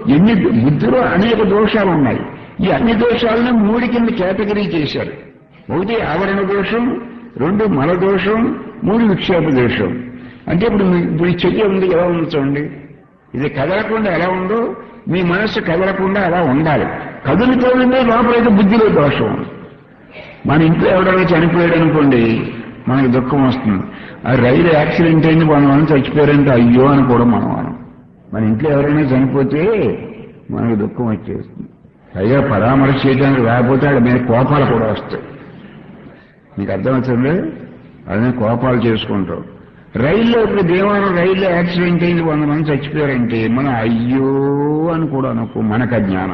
అనేక దోషాలు ఉన్నాయి. ఈ అన్ని దోషాలను 3 కింద కేటగిరీ చేశారు. 1 ఆవరణ దోషం, 2 మల దోషం, 3 విక్షేప దోషం. అంటే ఇప్పుడు ఈ చెయ్యి ఉంది, ఎలా ఉంది చూడండి, ఇది కదలకుండా ఎలా ఉందో మీ మనస్సు కదలకుండా అలా ఉండాలి. కదులుతో ఉండే లోపలైతే బుద్ధిలో దోషం ఉంది. మన ఇంట్లో ఎవరైనా చనిపోయాడు అనుకోండి, మనకు దుఃఖం వస్తుంది. ఆ రైలు యాక్సిడెంట్ అయింది, మనం చచ్చిపోయారంటే అయ్యో అని కూడా మనం అనం. మన ఇంట్లో ఎవరైనా చనిపోతే మనకు దుఃఖం వచ్చేస్తుంది. పైగా పరామర్శ చేయడానికి రాకపోతే ఆడ మీద కోపాలు కూడా వస్తాయి. మీకు అర్థమవుతుంది? అదే కోపాలు చేసుకుంటాం. రైల్లో ఇప్పుడు దేవాలయం రైల్లో యాక్సిడెంట్ అయింది, 100 మంది చచ్చిపోయారంటే మనం అయ్యో అని కూడా అనుకో. మనకు జ్ఞానం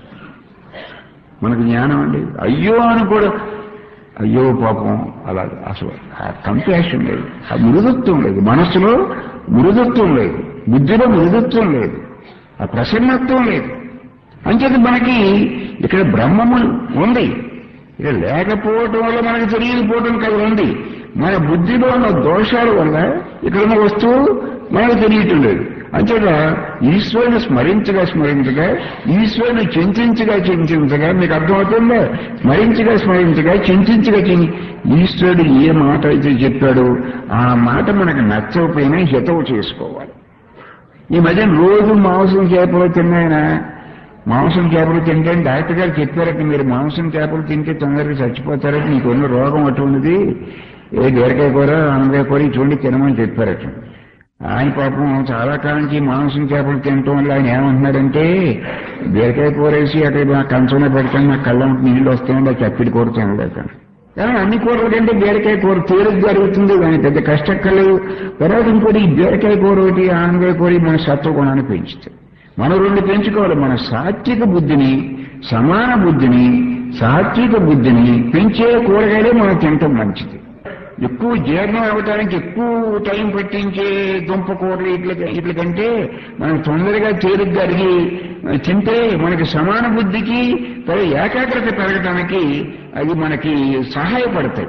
అండి. అయ్యో అని కూడా, అయ్యో పాపం అలా అసలు ఆ కంపాషన్ లేదు, ఆ మృదుత్వం లేదు, మనస్సులో మృదుత్వం లేదు, బుద్ధిలో మృదుత్వం లేదు. ఆ ప్రసన్నత్వం లేదు. అంచేత మనకి ఇక్కడ బ్రహ్మము ఉంది, ఇక్కడ లేకపోవటం వల్ల మనకి తెలియకపోవటం కదా ఉంది. మన బుద్ధిలో ఉన్న దోషాల వల్ల ఇక్కడ ఉన్న వస్తువు మనకు తెలియటం లేదు. అంచేత ఈశ్వరుని స్మరించగా స్మరించగా, ఈశ్వరుని చింతించగా మీకు అర్థమవుతుందా? స్మరించగా చింతించగా ఈశ్వరుడు ఏ మాట అయితే చెప్పాడో ఆ మాట మనకు నచ్చకపోయినా హితవు చేసుకోవాలి. ఈ మధ్య రోజు మాంసం చేపలు తిన్నాయన, మాంసం చేపలు తింటే డాక్టర్ గారు చెప్పారట, మీరు మాంసం చేపలు తింటే తొందరగా చచ్చిపోతారట, మీకు ఉన్న రోగం అటువంటిది, ఏ బీరకాయ కూర ఆనకాయ కూర చూడండి తినమని చెప్పారట. ఆయన పాపం చాలా కాలం నుంచి మాంసం చేపలు తినటం వల్ల ఆయన ఏమంటున్నాడంటే, బీరకాయ కూర వేసి అక్కడ కంచంలో పెడతాను, నాకు కళ్ళ నీళ్ళు వస్తాయండి, ఆ చప్పిడి కూర తినలేక. కానీ అన్ని కూరల కంటే బీరకాయ కూర తేలిక జరుగుతుంది, దాని పెద్ద కష్టక్కర్లేదు. తర్వాత ఇంకోటి ఈ బీరకాయ కూర ఒకటి ఆనకాయ కూర మన సత్వగుణాన్ని పెంచుతాయి. మనం రెండు పెంచుకోవాలి. మన సాత్విక బుద్ధిని, సమాన బుద్ధిని, సాత్విక బుద్ధిని పెంచే కూరగాయలే మనం తినటం మంచిది. ఎక్కువ జీర్ణం అవ్వటానికి ఎక్కువ టైం పట్టించే దుంప కూరలు ఇట్ల కంటే మనం తొందరగా తేలిగ్గా అడిగి తింటే మనకి సమాన బుద్ధికి ఏకాగ్రత పెరగటానికి అది మనకి సహాయపడతాయి.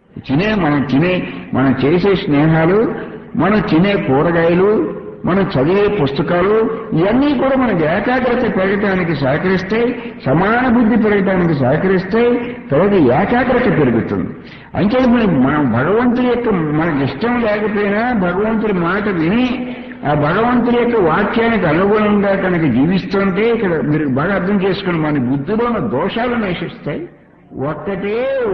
మనం చేసే స్నేహాలు, మనం తినే కూరగాయలు, మనం చదివే పుస్తకాలు ఇవన్నీ కూడా మనకు ఏకాగ్రత పెరగటానికి సహకరిస్తాయి, సమాన బుద్ధి పెరగటానికి సహకరిస్తాయి. తర్వాత ఏకాగ్రత పెరుగుతుంది. అంటే మనం భగవంతుడి యొక్క మనకి ఇష్టం లేకపోయినా భగవంతుడి మాట విని ఆ భగవంతుడి యొక్క వాక్యానికి అనుగుణంగా కనుక జీవిస్తుంటే ఇక్కడ మీరు బాగా అర్థం చేసుకోండి, మన బుద్ధిలో ఉన్న దోషాలు నశిస్తాయి. ఒక్కటే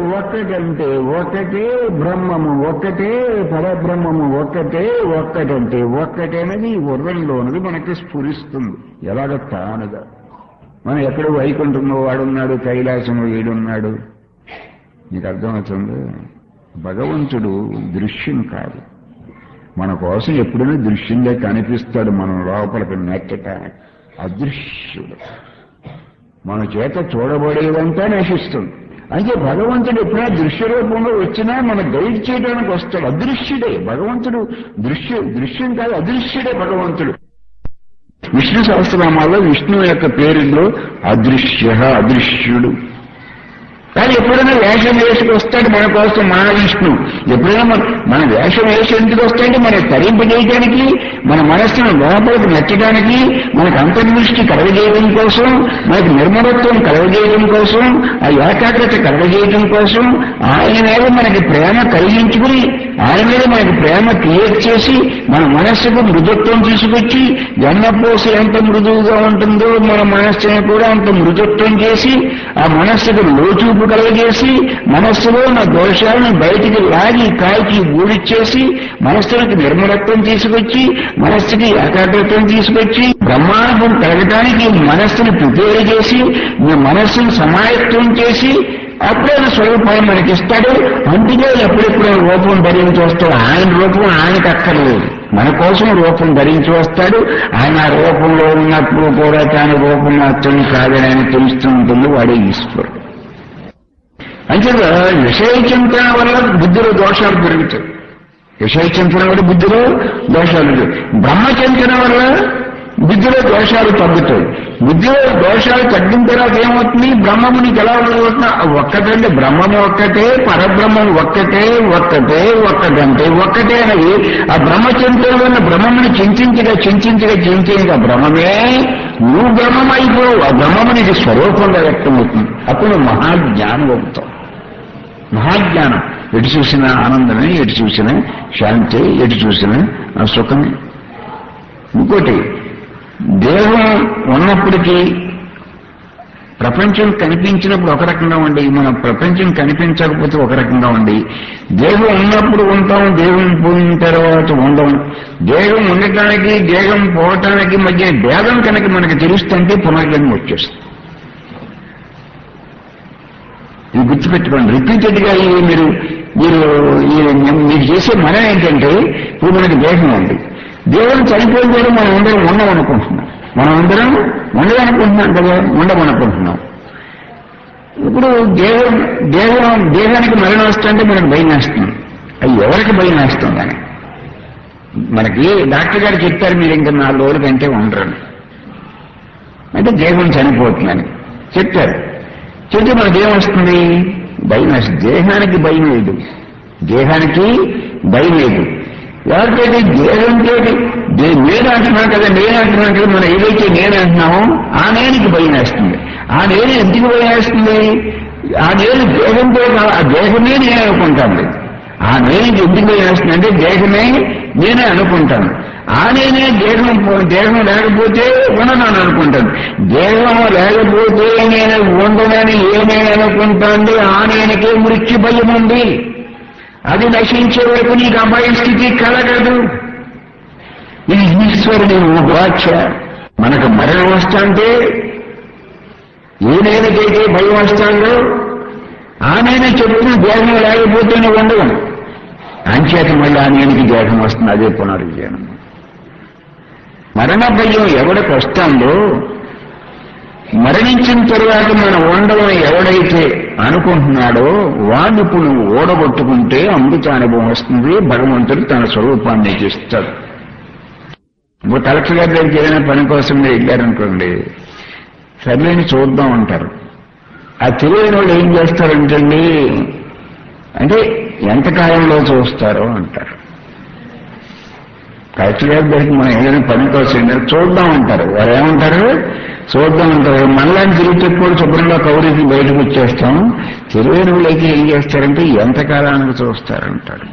బ్రహ్మము, ఒక్కటే పరబ్రహ్మము, ఒక్కటంటే ఒక్కటేనది ఉర్రంలో ఉన్నది మనకి స్ఫురిస్తుంది. ఎలాగ తానుగా మనం ఎక్కడ వైకుంఠంలో వాడున్నాడు, కైలాసంలో వీడున్నాడు. మీకు అర్థమవుతుంది? భగవంతుడు దృశ్యం కాదు, మన కోసం ఎప్పుడైనా దృశ్యంగా కనిపిస్తాడు, మనం లోపలికి నెట్టడానికి. అదృశ్యుడు, మన చేత చూడబడేదంతా నశిస్తుంది. అంటే భగవంతుడు ఎప్పుడైనా దృశ్య రూపంలో వచ్చినా మన గైడ్ చేయడానికి వస్తాడు. అదృశ్యుడే భగవంతుడు, దృశ్యం కాదు, అదృశ్యుడే భగవంతుడు. విష్ణు సహస్రనామాల్లో విష్ణువు యొక్క పేరులో అదృశ్యుడు. కానీ ఎప్పుడైనా వేషం వేసుకు వస్తాడు మన కోసం మహావిష్ణు. ఎప్పుడైనా మన వేషం వేసి ఎందుకు వస్తాయంటే మనకు తరింపజేయడానికి, మన మనస్సును లోపలికి నచ్చడానికి, మనకు అంతర్దృష్టి కలగజేయడం కోసం, మనకు నిర్మలత్వం కలగజేయడం కోసం, ఆ ఏకాగ్రత కలగజేయడం కోసం, ఆయన మీద మనకి ప్రేమ కలిగించుకుని, ఆయన మీద మనకి ప్రేమ క్రియేట్ చేసి, మన మనస్సుకు మృదుత్వం తీసుకొచ్చి, జన్మపోసి ఎంత మృదువుగా ఉంటుందో మన మనస్సుని కూడా అంత మృదుత్వం చేసి, ఆ మనస్సుకు లోచూపు కలగజేసి, మనస్సులో ఉన్న దోషాలను బయటికి లాగి కాల్చి బూడిచ్చేసి, మనస్సులకు నిర్మలత్వం తీసుకొచ్చి, మనస్సుకి ఏకాగ్రతను తీసుకొచ్చి, బ్రహ్మానుభవం కలగటానికి మనస్సును ప్రిపేర్ చేసి, మనస్సును సమాయత్వం చేసి, అప్పుడే స్వరూపాన్ని మనకిస్తాడు. అందుకే ఎప్పుడెప్పుడు రూపం ధరించి వస్తాడు. ఆయన రూపం ఆయనకు అక్కర్లేదు, మన కోసం రూపం ధరించి వస్తాడు. ఆయన రూపంలో ఉన్నప్పుడు కూడా తాను రూపం మాత్రం కాదని ఆయన తెలుస్తూ ఉంటుంది. వాడే ఈశ్వరుడు. అంచేత విషయ చింతన వల్ల బుద్ధిలో దోషాలు పెరుగుతాయి. విషయ చింతన వల్ల బుద్ధిలో దోషాలు, బ్రహ్మచింతన వల్ల బుద్ధిలో దోషాలు తగ్గుతాయి. బుద్ధిలో దోషాలు తగ్గిన తర్వాత ఏమవుతుంది? బ్రహ్మము నీకు ఎలా ఉండవుతున్నా ఒక్కటంటే బ్రహ్మము ఒక్కటే, పరబ్రహ్మం ఒక్కటే అనేది ఆ బ్రహ్మచింతన వల్ల బ్రహ్మముని చింతించగా బ్రహ్మమే నువ్వు బ్రహ్మం అయిపోవు. ఆ బ్రహ్మము నీకు స్వరూపంగా వ్యక్తమవుతుంది. అప్పుడు మహాజ్ఞానం అవుతావు. మహాజ్ఞానం ఎటు చూసినా ఆనందమే, ఎటు చూసినా శాంతి, ఎటు చూసినా సుఖమే. ఇంకోటి, దేహం ఉన్నప్పటికీ ప్రపంచం కనిపించినప్పుడు ఒక రకంగా ఉండి, మనం ప్రపంచం కనిపించకపోతే ఒక రకంగా ఉండి, దేహం ఉన్నప్పుడు ఉంటాం, దేహం పోయిన తర్వాత ఉండం. దేహం ఉండటానికి దేహం పోవటానికి మధ్య భేదం కనుక మనకి తెలుస్తుంటే పునర్జన్మ వచ్చేస్తుంది. ఇది గుర్తుపెట్టుకోండి. రిపీటెడ్గా మీరు చేసే మనం ఏంటంటే, ఇప్పుడు మనకి దేహం ఉంది, దేహం చనిపోయిన కూడా మనం అందరం ఉండమనుకుంటున్నాం. మనం అందరం ఉండదనుకుంటున్నాం కదా, ఉండమనుకుంటున్నాం. ఇప్పుడు దేహానికి మరణం వస్తుంటే మనకు భయం వేస్తుంది. అది ఎవరికి భయం వేస్తుంది కానీ మనకి డాక్టర్ గారు చెప్పారు, మీరు ఇంకా 4 రోజుల కంటే ఉండరని. అంటే దేహం చనిపోతుందని చెప్తారు. చెప్తే మనకేమొస్తుంది? భయం వస్తుంది. దేహానికి భయం లేదు, దేహానికి భయం లేదు. ఎవరికైతే దేహంతో నేను అంటున్నాను కదా, నేను అంటున్నాను కదా, మనం ఏదైతే నేను అంటున్నామో ఆ నేనికి భయం వేస్తుంది. ఆ నేను ఎందుకు భయం వేస్తుంది? ఆ నేను దేహంతో ఆ దేహమే నేను అనుకుంటాను. ఆ నేను ఎందుకు భయం వేస్తుంది అంటే దేహమే నేనే అనుకుంటాను. ఆ నేనే దేహం లేకపోతే ఉండనని అనుకుంటాను. దేహం లేకపోతే నేను ఉండనని ఏనే అనుకుంటాను. ఆ నేనకే మృత్యు భయం ఉంది. అది నశించే వరకు నీకు అభయ స్థితి కలగదు. ఇది ఈశ్వరుని వాక్య. మనకు మరణం వస్తుంటే ఏ నేనకైతే భయం వస్తుందో ఆ నేనే చెప్తున్న దేహం లేకపోతే నువ్వు ఉండవు. అంచేత మళ్ళీ ఆ నేనికి దేహం వస్తుంది. అదే పునరుజ్జీవనం. మరణ భయం ఎవరికి వస్తుందో, మరణించిన తరువాత మనం ఉండడం ఎవడైతే అనుకుంటున్నాడో వాడిని ఇప్పుడు నువ్వు ఓడగొట్టుకుంటే అమృత అనుభవం వస్తుంది. భగవంతుడు తన స్వరూపాన్ని ఇస్తాడు. ఇప్పుడు కలెక్టర్ గారి దగ్గరికి ఏదైనా పని కోసం మీరు వెళ్ళారనుకోండి, సర్లేని చూద్దాం అంటారు. ఆ తెలియని వాళ్ళు ఏం చేస్తారంటండి అంటే ఎంతకాలంలో చూస్తారో అంటారు. కలెక్టర్ గారి దగ్గరికి మనం ఏదైనా పని కోసం చూద్దాం అంటారు. వారు ఏమంటారు? చూద్దాం అంటారు. మళ్ళీ తిరిగి కూడా శుభ్రంగా కౌరికి బయటకు వచ్చేస్తాం. తెలియని వాళ్ళకి ఏం చేస్తారంటే ఎంతకాలానికి చూస్తారంటారు.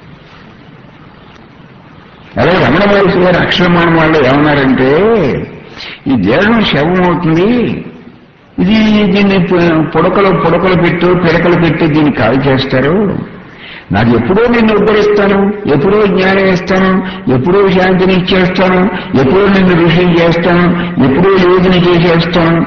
అలాగే రమణ మహర్షి గారు అక్షరమాన వాళ్ళు ఏమన్నారంటే ఈ దేహం శవం అవుతుంది, దీన్ని పొడకలు పెట్టు పిడకలు పెట్టి దీన్ని కాల్ చేస్తారు. నాకు ఎప్పుడో నిన్ను ఉద్ధరిస్తాను, ఎప్పుడో జ్ఞానం ఇస్తాను, ఎప్పుడో శాంతిని ఇచ్చేస్తాను, ఎప్పుడో నిన్ను ఋషిని చేస్తాను, ఎప్పుడో యోగిని చేసేస్తాను,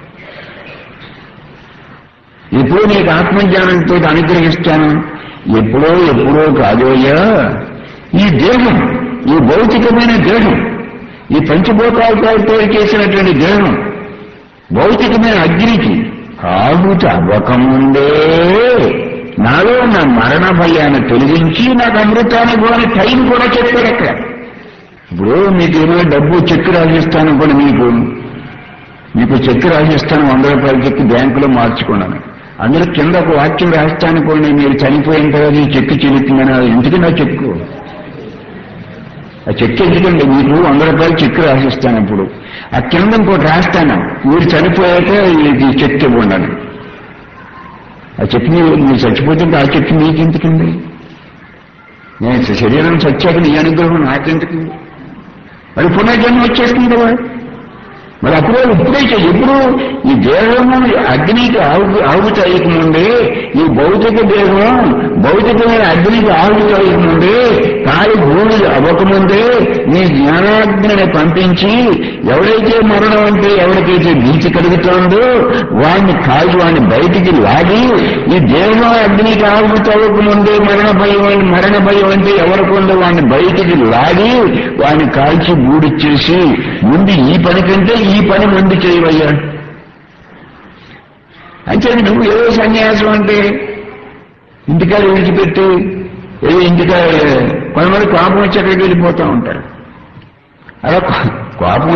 ఎప్పుడో నీకు ఆత్మజ్ఞానంతో అనుగ్రహిస్తాను. ఎప్పుడో కాదోయ్యా. ఈ దేహం, ఈ భౌతికమైన దేహం, ఈ పంచభూతాలతో చేసినటువంటి దేహం భౌతికమైన అగ్నికి ఆహుతి అవ్వకముందే నాలో నా మరణ భయాన్ని తొలగించి నాకు అమృతానుభవాన్ని టైం కూడా చెప్పాడు అక్కడ. ఇప్పుడు మీకు ఏమైనా డబ్బు చెక్కు రాసిస్తాను కూడా, మీకు చెక్కు రాసిస్తాను 100 రూపాయల చెక్కు బ్యాంకులో మార్చుకున్నాను. అందులో కింద ఒక వాక్యం రాస్తాను కూడా, మీరు చనిపోయిన తర్వాత ఈ చెక్కు చెల్లుతుందని. అది ఎందుకు నా చెక్కు? ఆ చెక్కు ఎందుకండి? మీకు 100 రూపాయలు చెక్కు రాసిస్తాను. ఇప్పుడు ఆ కింద ఇంకోటి రాస్తాను, మీరు చనిపోయాక ఈ చెక్కు ఇవ్వండి. ఆ చెక్కు మీరు చచ్చిపోతే ఆ చెక్కు మీకెందుకండి? నేను శరీరం చచ్చాక నీ అనుగ్రహం నాకెందుకు? మరి పునర్జన్మ వచ్చేస్తుంది కదా. మరి ఇప్పుడే ఎప్పుడు ఈ దేహము అగ్నికి ఆహుతి అయ్యకముందే, ఈ భౌతిక దేహం భౌతికమైన అగ్నికి ఆహుతి అయ్యకముందే, కాలి భూమి అవ్వకముందే నీ జ్ఞానాగ్నిని పంపించి ఎవరైతే మరణం అంటే ఎవరికైతే భీతి కలుగుతోందో వాడిని కాల్చి వాడిని బయటికి లాగి, ఈ దేహం అగ్నికి ఆహుతి అవ్వకముందే మరణ భయం అంటే ఎవరికొందో వాడిని బయటికి లాగి వాడిని కాల్చి బూడిచ్చేసి ముందు ఈ పని కంటే ఈ పని ముందు చేయవయ్యా. అంటే నువ్వు ఏదో సన్యాసం అంటే ఇంటికాడ విడిచిపెట్టి ఏదో ఇంటికాడ కొంతమంది కోపం వచ్చి అక్కడికి వెళ్ళిపోతూ ఉంటారు. అలా కోపం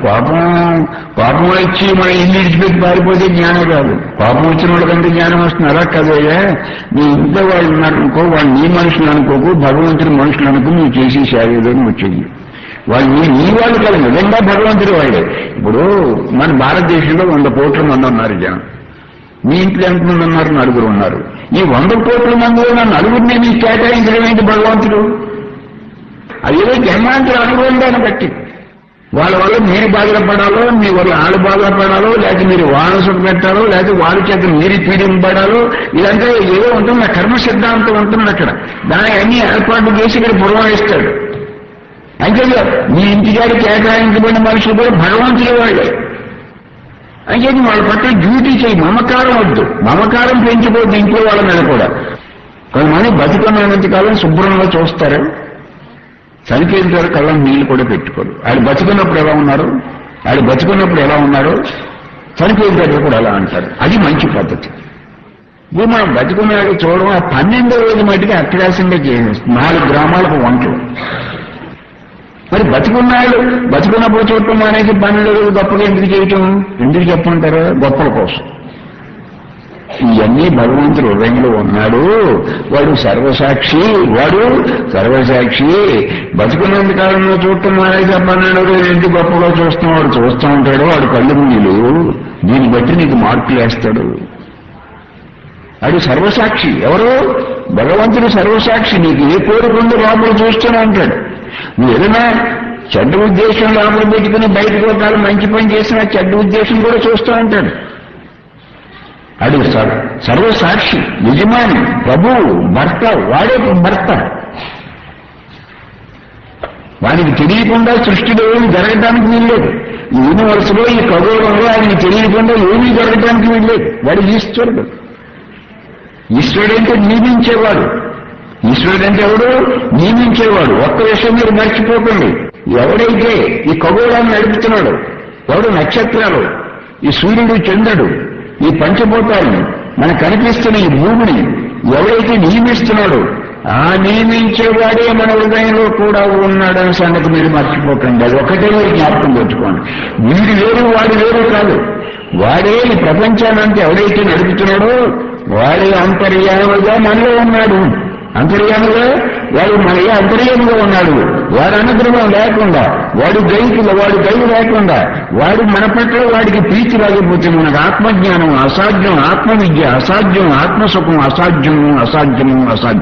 వచ్చి మన ఇల్లు విడిచిపెట్టి పారిపోతే జ్ఞానం కాదు. కోపం వచ్చిన వాళ్ళకంటే జ్ఞానం వస్తుంది. అలా కదయ్యా, నీ ఇంట్లో వాళ్ళు ఉన్నారనుకో, వాళ్ళు నీ మనుషులు అనుకోకు, భగవంతుని మనుషులు అనుకో, నువ్వు చేసి సేవలో నువ్వు చెయ్యి. వాళ్ళు నీ వాళ్ళు కాదు, నిజంగా భగవంతుడి వాళ్ళే. ఇప్పుడు మన భారతదేశంలో 100 కోట్ల మంది ఉన్నారు జనం. మీ ఇంట్లో ఎంతమంది ఉన్నారు? 9 ఉన్నారు. ఈ 100 కోట్ల మందిలో నా 9 మీకు కేటాయించడం ఏంటి భగవంతుడు? అదేదో జన్మాంతర అనుభవం దాన్ని బట్టి వాళ్ళ వల్ల మీరు బాధపడాలో, మీ వల్ల వాళ్ళు బాధపడాలో, లేకపోతే మీరు వాళ్ళ సుఖ పెట్టాలో, లేకపోతే వాళ్ళ చేత మీరు పీడింపడాలో, ఇదంతా ఏదో ఉంటుంది. నా కర్మ సిద్ధాంతం ఉంటుంది అక్కడ. దాన్ని అన్ని ఏర్పాట్లు చేసి ఇక్కడ పురమాయిస్తాడు. అంటే మీ ఇంటికాడికి కేటాయించబడిన మనుషులు కూడా భగవంతుడి వాళ్ళే. అంటే వాళ్ళ పట్ల డ్యూటీ చేయి, మమకారం వద్దు. మమకారం పెంచిపోద్దు ఇంట్లో వాళ్ళ మీద కూడా. కొంతమంది బతుకున్నంతకాలం శుభ్రంగా చూస్తారు, చనిపోయిన తర్వాత కళ్ళం నీళ్లు కూడా పెట్టుకోరు. ఆయన బతుకున్నప్పుడు ఎలా ఉన్నారో చనిపోయిన తర్వాత కూడా ఎలా అంటారు. అది మంచి పద్ధతి. ఇప్పుడు మనం బతుకున్నాడు చూడడం. ఆ 12వ రోజు మటుకి అత్యాసంగా చేసేస్తుంది. 4 గ్రామాలకు వంటలు. మరి బతికున్నప్పుడు చూడటం అనేది పనులు గొప్పగా ఎందుకు చేయటం? ఎందుకు చెప్పమంటారు? గొప్పల కోసం. ఇవన్నీ భగవంతుడు హృదయంలో ఉన్నాడు. వాడు సర్వసాక్షి. బతుకున్నంత కాలంలో చూడటం అనేది పన్నెండు ఎందుకు గొప్పగా చూస్తున్నాడు? చూస్తూ ఉంటాడు. వాడు కళ్ళు నీళ్ళు దీన్ని బట్టి నీకు మార్పులు వేస్తాడు. వాడు సర్వసాక్షి. ఎవరు? భగవంతుడు సర్వసాక్షి. నీకు ఏ కోరికుందో లోపల చూస్తూనే ఉంటాడు. నువ్వు ఏదైనా చెడ్డ ఉద్దేశం లోపల పెట్టుకుని బయటకు ఒకళ్ళు మంచి పని చేసిన చెడ్డ ఉద్దేశం కూడా చూస్తూ ఉంటాడు. అది సర్వసాక్షి, యజమాని, ప్రభువు, భర్త. వాడే భర్త. వానికి తెలియకుండా సృష్టిలో ఏమి జరగడానికి వీల్లేదు. ఈ యూనివర్స్లో ఈ ఖగోళంలో ఆయనకి తెలియకుండా ఏమీ జరగడానికి వీల్లేదు. వాడు ఈశ్వరుడు. ఈశ్వరుడంటే నియమించేవాడు. ఈశ్వరుడంటే ఎవడు? నియమించేవాడు. ఒక్క విషయం మీరు మర్చిపోకండి. ఎవడైతే ఈ ఖగోళాన్ని నడుపుతున్నాడు, ఎవడు నక్షత్రాలు, ఈ సూర్యుడు, చంద్రుడు, ఈ పంచభూతాలను మనకు కనిపిస్తున్న ఈ భూమిని ఎవడైతే నియమిస్తున్నాడో ఆ నియమించేవాడే మన హృదయంలో కూడా ఉన్నాడనే సంగతి మీరు మర్చిపోకండి. అది ఒకటే మీరు జ్ఞాపకం పెట్టుకోండి. వీడు వేరు వాడు వేరు కాదు. వాడే ఈ ప్రపంచానంతా ఎవడైతే నడుపుతున్నాడో వాడే అంతర్యామిగా మనలో ఉన్నాడు. అంతర్యామిగా వాడు మనయే అంతర్యామిగా ఉన్నాడు. వాడు అనుగ్రహం లేకుండా, వాడు దయ లేకుండా, వాడు మన పట్ల వాడికి ప్రీతి లేకపోతే మనకు ఆత్మజ్ఞానం అసాధ్యం, ఆత్మవిద్య అసాధ్యం, ఆత్మసుఖం అసాధ్యం.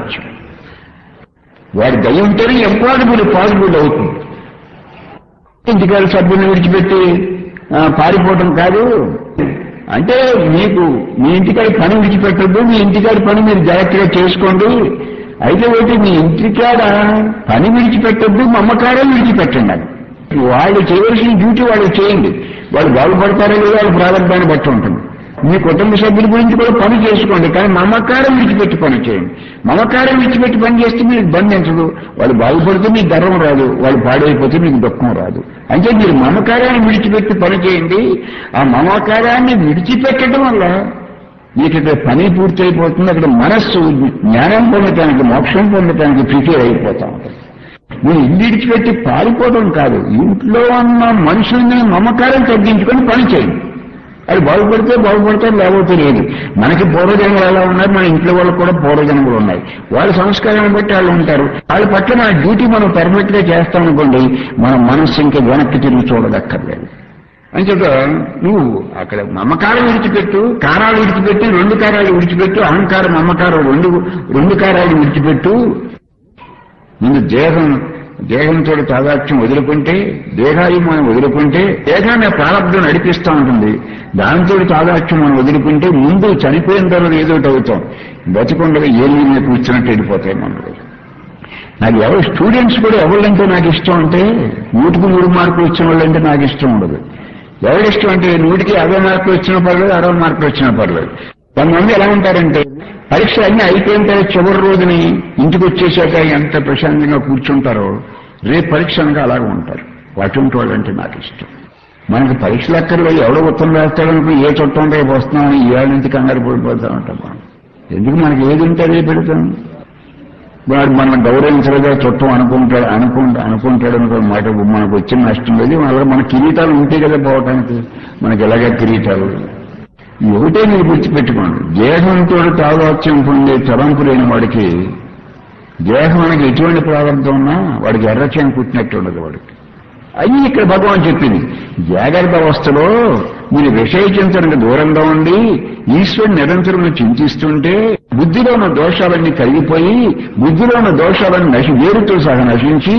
వాడి దయ ఉంటేనే పాసిబుల్ అవుతుంది. ఇంటికాడ సభ్యులను విడిచిపెట్టి పారిపోవటం కాదు. అంటే మీకు మీ ఇంటికాడ పని విడిచిపెట్టద్దు. మీ ఇంటికాడ పని మీరు జాగ్రత్తగా చేసుకోండి. అయితే ఒకటి మీ ఇంటికాడ పని విడిచిపెట్టద్దు, మమకారం విడిచిపెట్టండి. అది వాళ్ళు చేయవలసిన డ్యూటీ వాళ్ళు చేయండి. వాళ్ళు బాగుపడతారో లేదో వాళ్ళ ప్రారంభాన్ని బట్టి ఉంటుంది. మీ కుటుంబ సభ్యుల గురించి కూడా పని చేసుకోండి, కానీ మమకారం విడిచిపెట్టి పని చేయండి. మమకారం విడిచిపెట్టి పని చేస్తే మీకు బంధించదు. వాళ్ళు బాగుపడితే మీకు గర్వం రాదు, వాళ్ళు పాడైపోతే మీకు దుఃఖం రాదు. అంటే మీరు మమకారాన్ని విడిచిపెట్టి పని చేయండి. ఆ మమకారాన్ని విడిచిపెట్టడం వల్ల మీకు ఇక్కడ పని పూర్తి అయిపోతుంది. అక్కడ మనస్సు జ్ఞానం పొందటానికి, మోక్షం పొందటానికి ప్రిపేర్ అయిపోతా ఉంటుంది. మీరు ఇల్లు విడిచిపెట్టి పారిపోవడం కాదు, ఇంట్లో ఉన్న మనుషుల్ని మమకారం తగ్గించుకొని పని చేయండి. అది బాగుపడతారు, లేకపోతే లేదు. మనకి పూర్వజన్మలు ఎలా ఉన్నారు, మన ఇంట్లో వాళ్ళకి కూడా పూర్వజన్మలు ఉన్నాయి. వాళ్ళ సంస్కారాన్ని బట్టి వాళ్ళు ఉంటారు. వాళ్ళ పట్ల మన డ్యూటీ మనం పర్ఫెక్ట్ గా చేస్తామనుకోండి, మన మనస్సు ఇంకా వెనక్కి తిరిగి చూడదక్కర్లేదు. అంచేత నువ్వు అక్కడ మమకారం విడిచిపెట్టు, కారాలు విడిచిపెట్టి, 2 కారాలు విడిచిపెట్టు, అహంకారం మమకారం రెండు కారాలు విడిచిపెట్టు. ముందు దేహంతో తాదాత్మ్యం వదులుకుంటే, దేహాభిమానం వదులుకుంటే, దేహాన్ని ప్రారంభం నడిపిస్తూ ఉంటుంది. దానితో తాదాత్మ్యం మనం వదులుకుంటే ముందు చనిపోయిన తర్వాత ఏదోటి అవుతాం. బతికొండగా ఏళ్ళు కూర్చున్నట్టు వెళ్ళిపోతాయి మనలో. నాకు ఎవరు స్టూడెంట్స్ కూడా ఎవరంటే నాకు ఇష్టం అంటే 100కి 100 మార్కులు వచ్చిన వాళ్ళంటే నాకు ఇష్టం ఉండదు. ఎవరిష్టం అంటే 100కి 50 మార్కులు వచ్చినా పర్లేదు, 60 మార్కులు వచ్చినా పర్లేదు. కొంతమంది ఎలా ఉంటారంటే పరీక్ష అన్నీ అయిపోయిన తర్వాత చివరి రోజుని ఇంటికి వచ్చేసాక ఎంత ప్రశాంతంగా కూర్చుంటారో రేపు పరీక్ష అనగా అలాగే ఉంటారు. అటువంటి వాళ్ళంటే నాకు ఇష్టం. మనకి పరీక్షలు అక్కర్లో ఎవడో ఉత్తరం రాస్తాడనుకో, ఏ చుట్టం రేపు వస్తున్నామని ఏళ్ళ నుంచి కంగారు పడిపోతా ఉంటాం. ఎందుకు మనకి ఏది ఉంటే అదే పెడతాం. వాడు మనం గౌరవించలేదా చుట్టం అనుకుంటాడు అనుకో, మాట మనకు వచ్చిన నష్టం లేదు. అలాగే మన కిరీటాలు ఉంటాయి కదా పోవటానికి, మనకి ఎలాగే కిరీటాలు. ఒకటే మీరు గుర్తుపెట్టుకోండి, దేహంతో తాదాత్మ్యం పొందే తలంపు లేని వాడికి దేహానికి ఎటువంటి ప్రారంభం ఉన్నా వాడికి ఎర్రచేయం పుట్టినట్టు ఉండదు వాడికి. అది ఇక్కడ భగవాన్ చెప్పింది. జాగ్రత్త అవస్థలో మీరు విషయ చింతనకు దూరంగా ఉండి ఈశ్వరుని నిరంతరం చింతిస్తుంటే బుద్ధిలో ఉన్న దోషాలన్నీ కరిగిపోయి, బుద్ధిలో ఉన్న దోషాలన్నీ వేరుతో సహా నశించి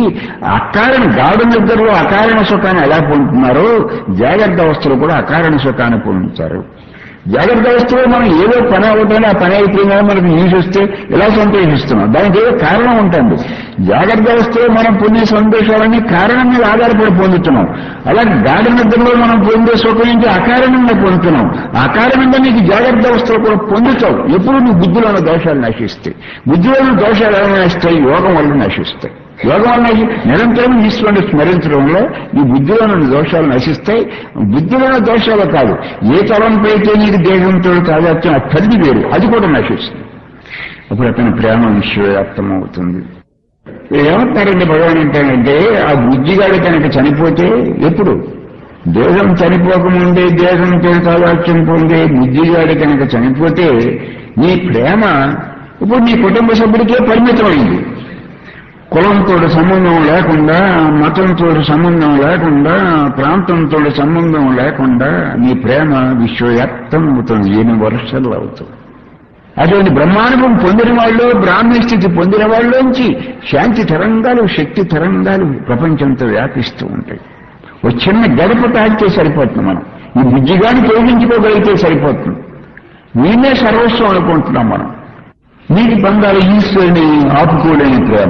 గాఢ నిద్రలో అకారణ సుఖాన్ని ఎలా పొందుతున్నారో జాగ్రత్త అవస్థలో కూడా అకారణ సుఖాన్ని పొందుతారు. జాగ్రత్త అవస్థలో మనం ఏదో పని అవ్వటాన్ని, ఆ పని అయిపోయినా మనకు న్యూస్ వస్తే ఎలా సంతోషిస్తున్నాం, దానికి ఏదో కారణం ఉంటుంది. జాగ్రత్త అవస్థలో మనం పొందే సంతోషాలన్నీ కారణం మీద ఆధారపడి పొందుతున్నాం. అలాగే గాఢ నిద్రలో మనం పొందే సుఖం నుంచి అకారణంగా పొందుతున్నాం. అకారణంగా నీకు జాగ్రత్త అవస్థలో కూడా పొందుతావు ఎప్పుడు నువ్వు బుద్ధిలో ఉన్న దోషాలు నశిస్తాయి. బుద్ధిలో ఉన్న దోషాలు ఎలా నశిస్తాయి? యోగం వల్ల నశిస్తాయి. యోగం వల్ల నిరంతరం ఈశ్వరుని స్మరించడంలో ఈ బుద్ధిలో ఉన్న దోషాలు నశిస్తాయి. బుద్ధిలో ఉన్న దోషాలు కాదు, ఏ తలంపై అయితే నీకు దేహంతో తాదాత్మ్యం ఆ తల్లి వేరు, అది కూడా నశిస్తుంది. అప్పుడు అతని ప్రేమ విశ్వవ్యాప్తం అవుతుంది. ఏమంటారండి భగవాన్ అంటానంటే ఆ బుద్ధిగాడు కనుక చనిపోతే ఎప్పుడు దేహం చనిపోకముందే దేహంతో తాదాత్యం పొందే బుద్ధిగాడు కనుక చనిపోతే నీ ప్రేమ ఇప్పుడు నీ కుటుంబ సభ్యుడికే పరిమితమైంది. కులంతో సంబంధం లేకుండా, మతంతో సంబంధం లేకుండా, ప్రాంతంతో సంబంధం లేకుండా నీ ప్రేమ విశ్వవ్యాప్తం అవుతుంది, యూనివర్సల్ అవుతుంది. అటువంటి బ్రహ్మానుభవం పొందిన వాళ్ళు, బ్రాహ్మీ స్థితి పొందిన వాళ్ళలోంచి శాంతి తరంగాలు, శక్తి తరంగాలు ప్రపంచంతో వ్యాపిస్తూ ఉంటాయి. ఒక చిన్న గడప తాకితే సరిపోతుంది. మనం ఈ బుద్ధిగాని తొలగించుకోగలిగితే సరిపోతుంది. నేనే సర్వస్వం అనుకుంటున్నాం మనం. నీటి బంధాలు ఈశ్వరుని ఆపుకోలేని ప్రేమ,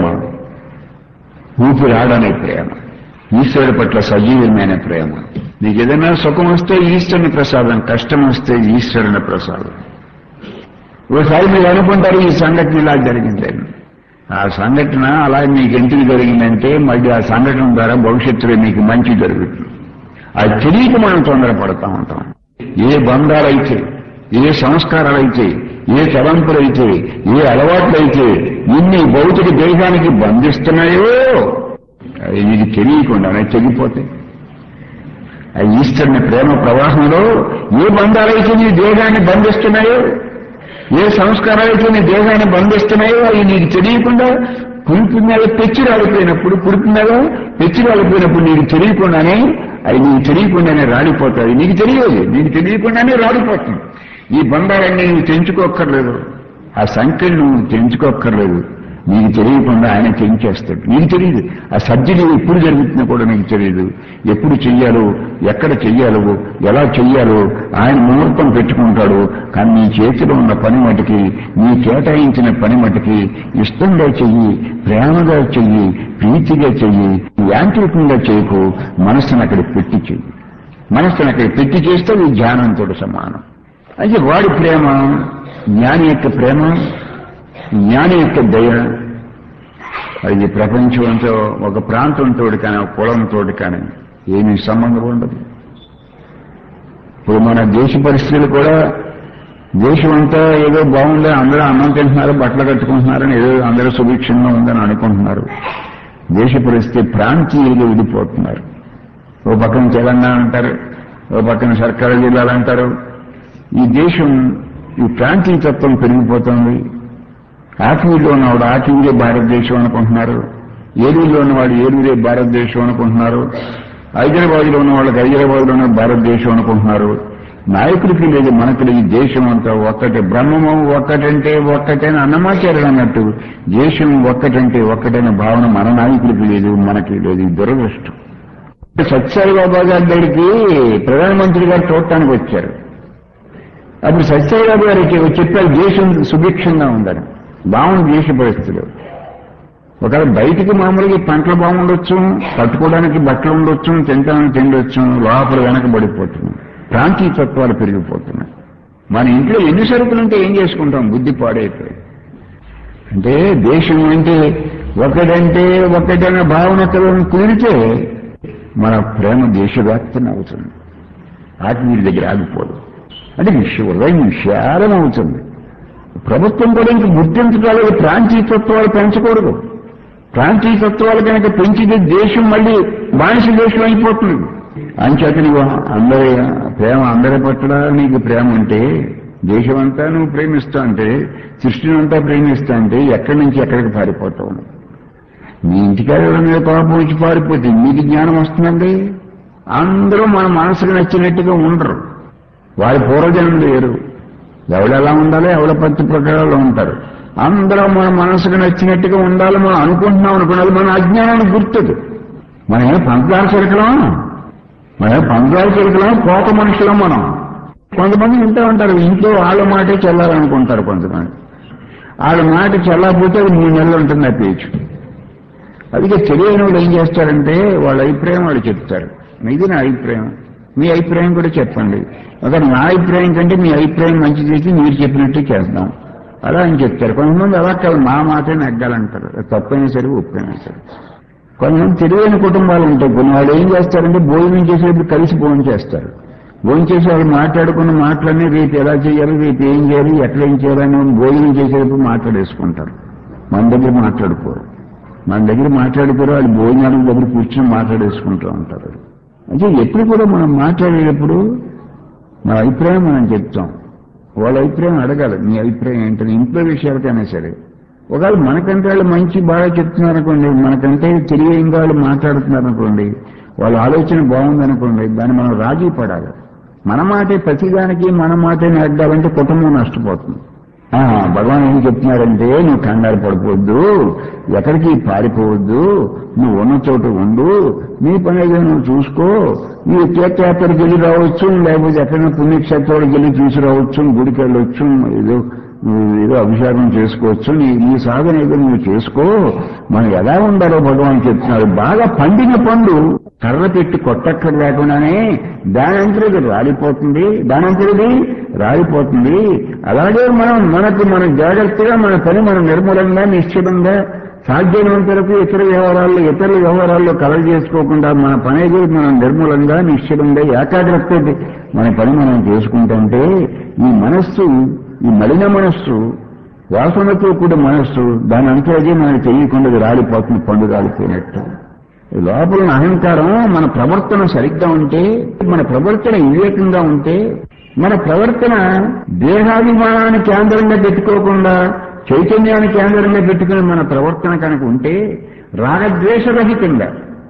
ఊపిరాడనే ప్రేమ, ఈశ్వరుడి పట్ల సజీవమైన ప్రేమ. నీకు ఏదైనా సుఖం వస్తే ఈశ్వరుని ప్రసాదం, కష్టం వస్తే ఈశ్వరుని ప్రసాదం. ఓసారి మీరు అనుకుంటారు ఈ సంఘటన ఇలా జరిగిందని. ఆ సంఘటన అలా మీకు ఎందుకు జరిగిందంటే మళ్ళీ ఆ సంఘటన ద్వారా భవిష్యత్తులో మీకు మంచి జరుగుతుంది. అది తెలియక మనం తొందరపడతా ఉంటాం. ఏ బంధాలైతే, ఏ సంస్కారాలైతే, ఏ తలంపులైతే, ఏ అలవాట్లయితే ఇన్ని భౌతిక దేశానికి బంధిస్తున్నాయో అవి మీకు తెలియకుండానే తెగిపోతాయి. ఆ ఈశ్వరుని ప్రేమ ప్రవాహంలో ఏ బంధాలైతే నీ దేహాన్ని బంధిస్తున్నాయో, ఏ సంస్కారాలైతే నీ దేహాన్ని బంధిస్తున్నాయో అవి నీకు తెలియకుండా కురిపి మీద పెచ్చి రాలిపోయినప్పుడు, కురిపి మీద పెచ్చి రాలిపోయినప్పుడు నీకు తెలియకుండానే అవి నీకు తెలియకుండానే రాలిపోతాయి. నీకు తెలియదు, నీకు తెలియకుండానే రాలిపోతుంది. ఈ బంధాలన్నీ నువ్వు తెంచుకోక్కర్లేదు, ఆ సంఖ్యలు నువ్వు తెంచుకోక్కర్లేదు. నీకు తెలియకుండా ఆయన తెంచేస్తాడు. నీకు తెలియదు ఆ సర్జరీ ఎప్పుడు జరుగుతుందో కూడా నీకు తెలియదు. ఎప్పుడు చెయ్యాలో, ఎక్కడ చెయ్యాలో, ఎలా చెయ్యాలో ఆయన ముహూర్తం పెట్టుకుంటాడు. కానీ నీ చేతిలో ఉన్న పని మటుకి, నీ కేటాయించిన పని మటుకి ఇష్టంగా చెయ్యి, ప్రేమగా చెయ్యి, ప్రీతిగా చెయ్యి, యాంత్రికంగా చేయకు. మనస్సును అక్కడ పెట్టి చెయ్యి. మనస్సును అక్కడ పెట్టి చేస్తే నీ ధ్యానంతో సమానం. అయితే వాడి ప్రేమ, జ్ఞాని యొక్క ప్రేమ, జ్ఞాని యొక్క దయ, అది ప్రపంచంతో ఒక ప్రాంతంతో కానీ, ఒక కులంతో కానీ ఏమీ సంబంధం ఉండదు. ఇప్పుడు మన దేశ పరిస్థితులు కూడా, దేశం అంతా ఏదో బాగుంది, అందరూ అన్నం తింటున్నారు, బట్టలు కట్టుకుంటున్నారని, ఏదో అందరూ సుభిక్షంగా ఉందని అనుకుంటున్నారు. దేశ పరిస్థితి ప్రాంతీయులుగా విడిపోతున్నారు. ఓ పక్కన తెలంగాణ అంటారు, ఓ పక్కన సర్కారు జిల్లాలు అంటారు. ఈ దేశం, ఈ ప్రాంతీయతత్వం పెరిగిపోతుంది. ఆకివీడులో ఉన్నవాడు ఆకివీడే భారతదేశం అనుకుంటున్నారు, ఏలూరులో ఉన్నవాడు ఏలూరే భారతదేశం అనుకుంటున్నారు, హైదరాబాద్లో ఉన్న వాళ్ళకి హైదరాబాద్లోనే భారతదేశం అనుకుంటున్నారు. నాయకులకి లేదు, మనకి లేదు. దేశం అంతా ఒక్కటే, బ్రహ్మము ఒక్కటంటే ఒక్కటైన అన్నమాచార్యులు అన్నట్టు దేశం ఒక్కటంటే ఒక్కటైన భావన మన నాయకులకి లేదు, మనకి లేదు. దురదృష్టం. సత్యసాయిబాబా గారి దగ్గరికి ప్రధానమంత్రి గారు చూడటానికి వచ్చారు. అప్పుడు సత్యసాయిబాబా గారికి చెప్పారు దేశం సుభిక్షంగా ఉందని. బాగుంది దేశ పరిస్థితులు. ఒకవేళ బయటికి మామూలుగా పంటలు బాగుండొచ్చు, కట్టుకోవడానికి బట్టలు ఉండొచ్చు, తింటానికి తిండొచ్చు, లోపల వెనక పడిపోతుంది. ప్రాంతీయ తత్వాలు పెరిగిపోతున్నాయి. మన ఇంట్లో ఎన్ని సరుకులుంటే ఏం చేసుకుంటాం? బుద్ధి పాడైపోయి. అంటే దేశం అంటే ఒకటంటే ఒకటైన భావనతలను కుదిరితే మన ప్రేమ దేశవ్యాప్తం అవుతుంది. ఆత్మీయుడి దగ్గర ఆగిపోదు. అంటే హృదయం విశాలం అవుతుంది. ప్రభుత్వం కూడా ఇంక గుర్తించడానికి ప్రాంతీయతత్వాలు పెంచకూడదు. ప్రాంతీయతత్వాలు కనుక పెంచితే దేశం మళ్ళీ బానిస దేశం అయిపోతుంది. అంచేత నువ్వు అందరి ప్రేమ, అందరి పట్ల నీకు ప్రేమ అంటే, దేశం అంతా నువ్వు ప్రేమిస్తా అంటే, సృష్టిని అంతా ప్రేమిస్తా అంటే ఎక్కడి నుంచి ఎక్కడికి పారిపోతావు? మీ ఇంటికాడ మీద పాపం వచ్చి పారిపోతే మీకు జ్ఞానం వస్తుందండి. అందరూ మన మనసుకు నచ్చినట్టుగా ఉండరు. వారి పూర్వజనం లేరు. ఎవడెలా ఉండాలి, ఎవడ పత్తి ప్రకారాలు ఉంటారు. అందరూ మన మనసుకు నచ్చినట్టుగా ఉండాలి మనం అనుకుంటున్నాం అనుకున్నది మన అజ్ఞానానికి గుర్తుదు. మనమే పంచదార చిరకలం, కోట మనుషులం మనం. కొంతమంది వింటూ ఉంటారు, ఇంట్లో వాళ్ళ మాటే చెల్లాలనుకుంటారు. కొంతమంది వాళ్ళ మాట చెల్లకపోతే 3 నెలలు ఉంటుంది ఆ పేచు. అందుకే తెలియని వాళ్ళు ఏం చేస్తారంటే వాళ్ళ అభిప్రాయం వాళ్ళు చెప్తారు. ఇది నా అభిప్రాయం, మీ అభిప్రాయం కూడా చెప్పండి. అక్కడ నా అభిప్రాయం కంటే మీ అభిప్రాయం మంచి చేసి మీరు చెప్పినట్టు చేద్దాం అలా అని చెప్తారు. కొంతమంది అలా కాదు, మా మాటే నెగ్గాలంటారు. తప్పైనా సరే ఒప్పైనా సరే. కొంతమంది తెలియని కుటుంబాలు ఉంటాయి. కొన్ని వాళ్ళు ఏం చేస్తారంటే భోజనం చేసేటప్పుడు కలిసి భోజనం చేస్తారు. భోజనం చేసి వాళ్ళు మాట్లాడుకున్న మాటలన్నీ రేపు ఎలా చేయాలి, రేపు ఏం చేయాలి, ఎట్లా ఏం చేయాలని భోజనం చేసేటప్పుడు మాట్లాడేసుకుంటారు. మన దగ్గర మాట్లాడుకోరు. మన దగ్గర మాట్లాడుతారో వాళ్ళు భోజనాల దగ్గర కూర్చొని మాట్లాడేసుకుంటూ ఉంటారు. అంటే ఎప్పుడు కూడా మనం మాట్లాడేటప్పుడు మన అభిప్రాయం మనం చెప్తాం, వాళ్ళ అభిప్రాయం అడగాలి. మీ అభిప్రాయం ఏంటని ఇంట్లో విషయాలకైనా సరే. ఒకవేళ మనకంటే వాళ్ళు మంచి బాగా చెప్తున్నారనుకోండి, మనకంటే తెలియని వాళ్ళు మాట్లాడుతున్నారనుకోండి, వాళ్ళ ఆలోచన బాగుందనుకోండి, దాన్ని మనం రాజీ పడాలి. మన మాటే ప్రతిదానికి మన మాటే నెగ్గాలంటే కుటుంబం నష్టపోతుంది. భగవాన్ ఏం చెప్తున్నారంటే, నువ్వు కంగారు పడిపోవద్దు, ఎక్కడికి పారిపోవద్దు, నువ్వు ఉన్న చోట ఉండు, నీ పని ఏదో నువ్వు చూసుకో, నీ తీర్థయాత్రకి వెళ్ళి రావచ్చు, లేకపోతే ఎక్కడైనా పుణ్యక్షేత్రాలకు వెళ్ళి చూసి రావచ్చు, గుడికి వెళ్ళొచ్చు, ఏదో అభిషేకం చేసుకోవచ్చు, నీ సాధన ఏదో నువ్వు చేసుకో. మనం ఎలా ఉండాలో భగవాన్ చెప్తున్నారు. బాగా పండిన పండు కర్ర పెట్టి కొట్టక్కర లేకుండానే దానంతరది రాలిపోతుంది, రాలిపోతుంది. అలాగే మనం జాగ్రత్తగా మన పని మనం నిర్మలంగా నిశ్చలంగా సాధ్యమైనంత వరకు ఇతరుల వ్యవహారాల్లో కలగ చేసుకోకుండా మన పని మనం నిర్మలంగా నిశ్చలంగా ఏకాగ్రత మన పని మనం చేసుకుంటుంటే ఈ మనస్సు, ఈ మలిన మనస్సు, వాసనతో కూడిన మనస్సు దాని అంతరాగే మనకు తెలియకుండా రాలిపోతుంది, పండు రాలిపోయినట్టు. లోపల అహంకారం మన ప్రవర్తన సరిగ్గా ఉంటే, మన ప్రవర్తన వివేకంగా ఉంటే, మన ప్రవర్తన దేహాభిమానాన్ని కేంద్రంగా పెట్టుకోకుండా చైతన్యాన్ని కేంద్రంగా పెట్టుకుని మన ప్రవర్తన కనుక ఉంటే, రాగద్వేషరహితంగా,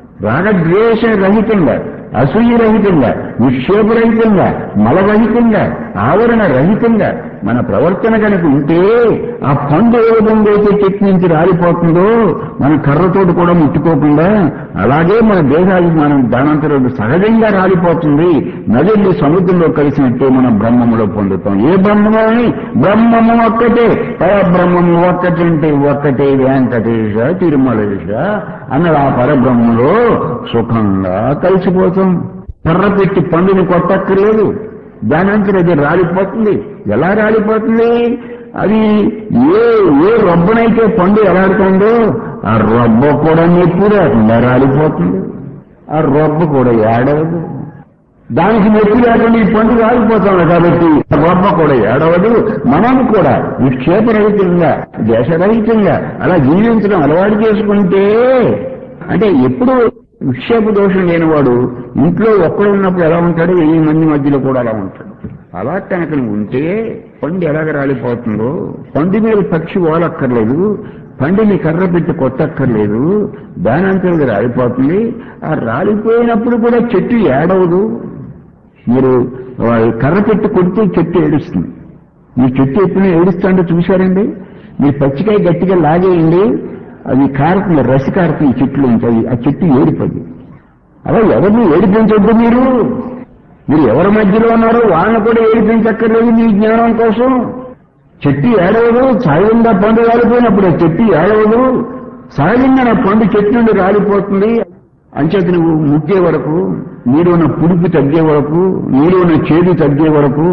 అసూయరహితంగా, నిక్షేపరహితంగా, మలరహితంగా, ఆవరణ రహితంగా మన ప్రవర్తన కనుక ఉంటే, ఆ పండు ఏ విధంగా అయితే చెట్టు నుంచి రాలిపోతుందో మన కర్రతోటి కూడా ముట్టుకోకుండా, అలాగే మన దేహాలు మనం దానంతరం సహజంగా రాలిపోతుంది. నదులు సముద్రంలో కలిసినట్టే మనం బ్రహ్మములో పొందుతాం. ఏ బ్రహ్మమని? బ్రహ్మము ఒక్కటే, పరబ్రహ్మము ఒక్కటంటే ఒక్కటే, వెంకటేశ తిరుమలేశ అన్నది ఆ పరబ్రహ్మలో సుఖంగా కలిసిపోతాం. కర్ర పెట్టి పండుని కొట్టక్కర్లేదు, దానంతరం అది రాలిపోతుంది. ఎలా రాలిపోతుంది? అది ఏ రబ్బనైతే పండు ఎలాడుతుందో ఆ రబ్బ కూడా నెప్పు లేకుండా రాలిపోతుంది. ఆ రబ్బ కూడా ఏడవదు, దానికి నెప్పు లేకుండా ఈ పండు రాలిపోతాం. కాబట్టి రబ్బ కూడా ఏడవదు. మనం కూడా నిక్షేపరహితంగా, దేశరహితంగా అలా జీవించడం అలవాటు చేసుకుంటే, అంటే ఎప్పుడు విక్షేప దోషం లేనివాడు ఇంట్లో ఒక్కడు ఉన్నప్పుడు ఎలా ఉంటాడో 1000 మంది మధ్యలో కూడా అలా ఉంటాడు. అలా కనుక ఉంటే పండు ఎలాగ రాలిపోతుందో, పండు మీద పక్షి ఓలక్కర్లేదు, పండుని కర్ర పెట్టి కొట్టక్కర్లేదు, దానంతరం రాలిపోతుంది. ఆ రాలిపోయినప్పుడు కూడా చెట్టు ఏడవదు. మీరు కర్ర పెట్టి కొడితే చెట్టు ఏడుస్తుంది. మీ చెట్టు ఎప్పుడు ఏడుస్తుంటే చూశారండి? మీరు పచ్చికాయ గట్టిగా లాగేయండి, అది కారుతుంది, రసి కారుతుంది చెట్లు ఉంటాయి, ఆ చెట్టు ఏడిపోద్ది. అలా ఎవరిని ఏడిపించొద్దు. మీరు ఎవరి మధ్యలో ఉన్నారో వాళ్ళని కూడా ఏడిపించక్కర్లేదు మీ జ్ఞానం కోసం. చెట్టు ఏడవదు, సహజంగా పండు రాలిపోయినప్పుడు చెట్టు ఏడవదు, సహజంగా నా పండు చెట్టు నుండి రాలిపోతుంది. అంచేత నువ్వు ముగ్గే వరకు, నీలోన పులుపు తగ్గే వరకు, నీలోన చేదు తగ్గే వరకు,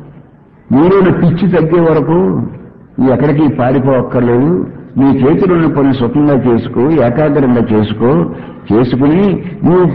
నీలోన పిచ్చి తగ్గే వరకు ఎక్కడికి పారిపోవక్కర్లేదు. నీ చేతిలో ఉన్న పని సుఖంగా చేసుకో, ఏకాగ్రంగా చేసుకుని నువ్వు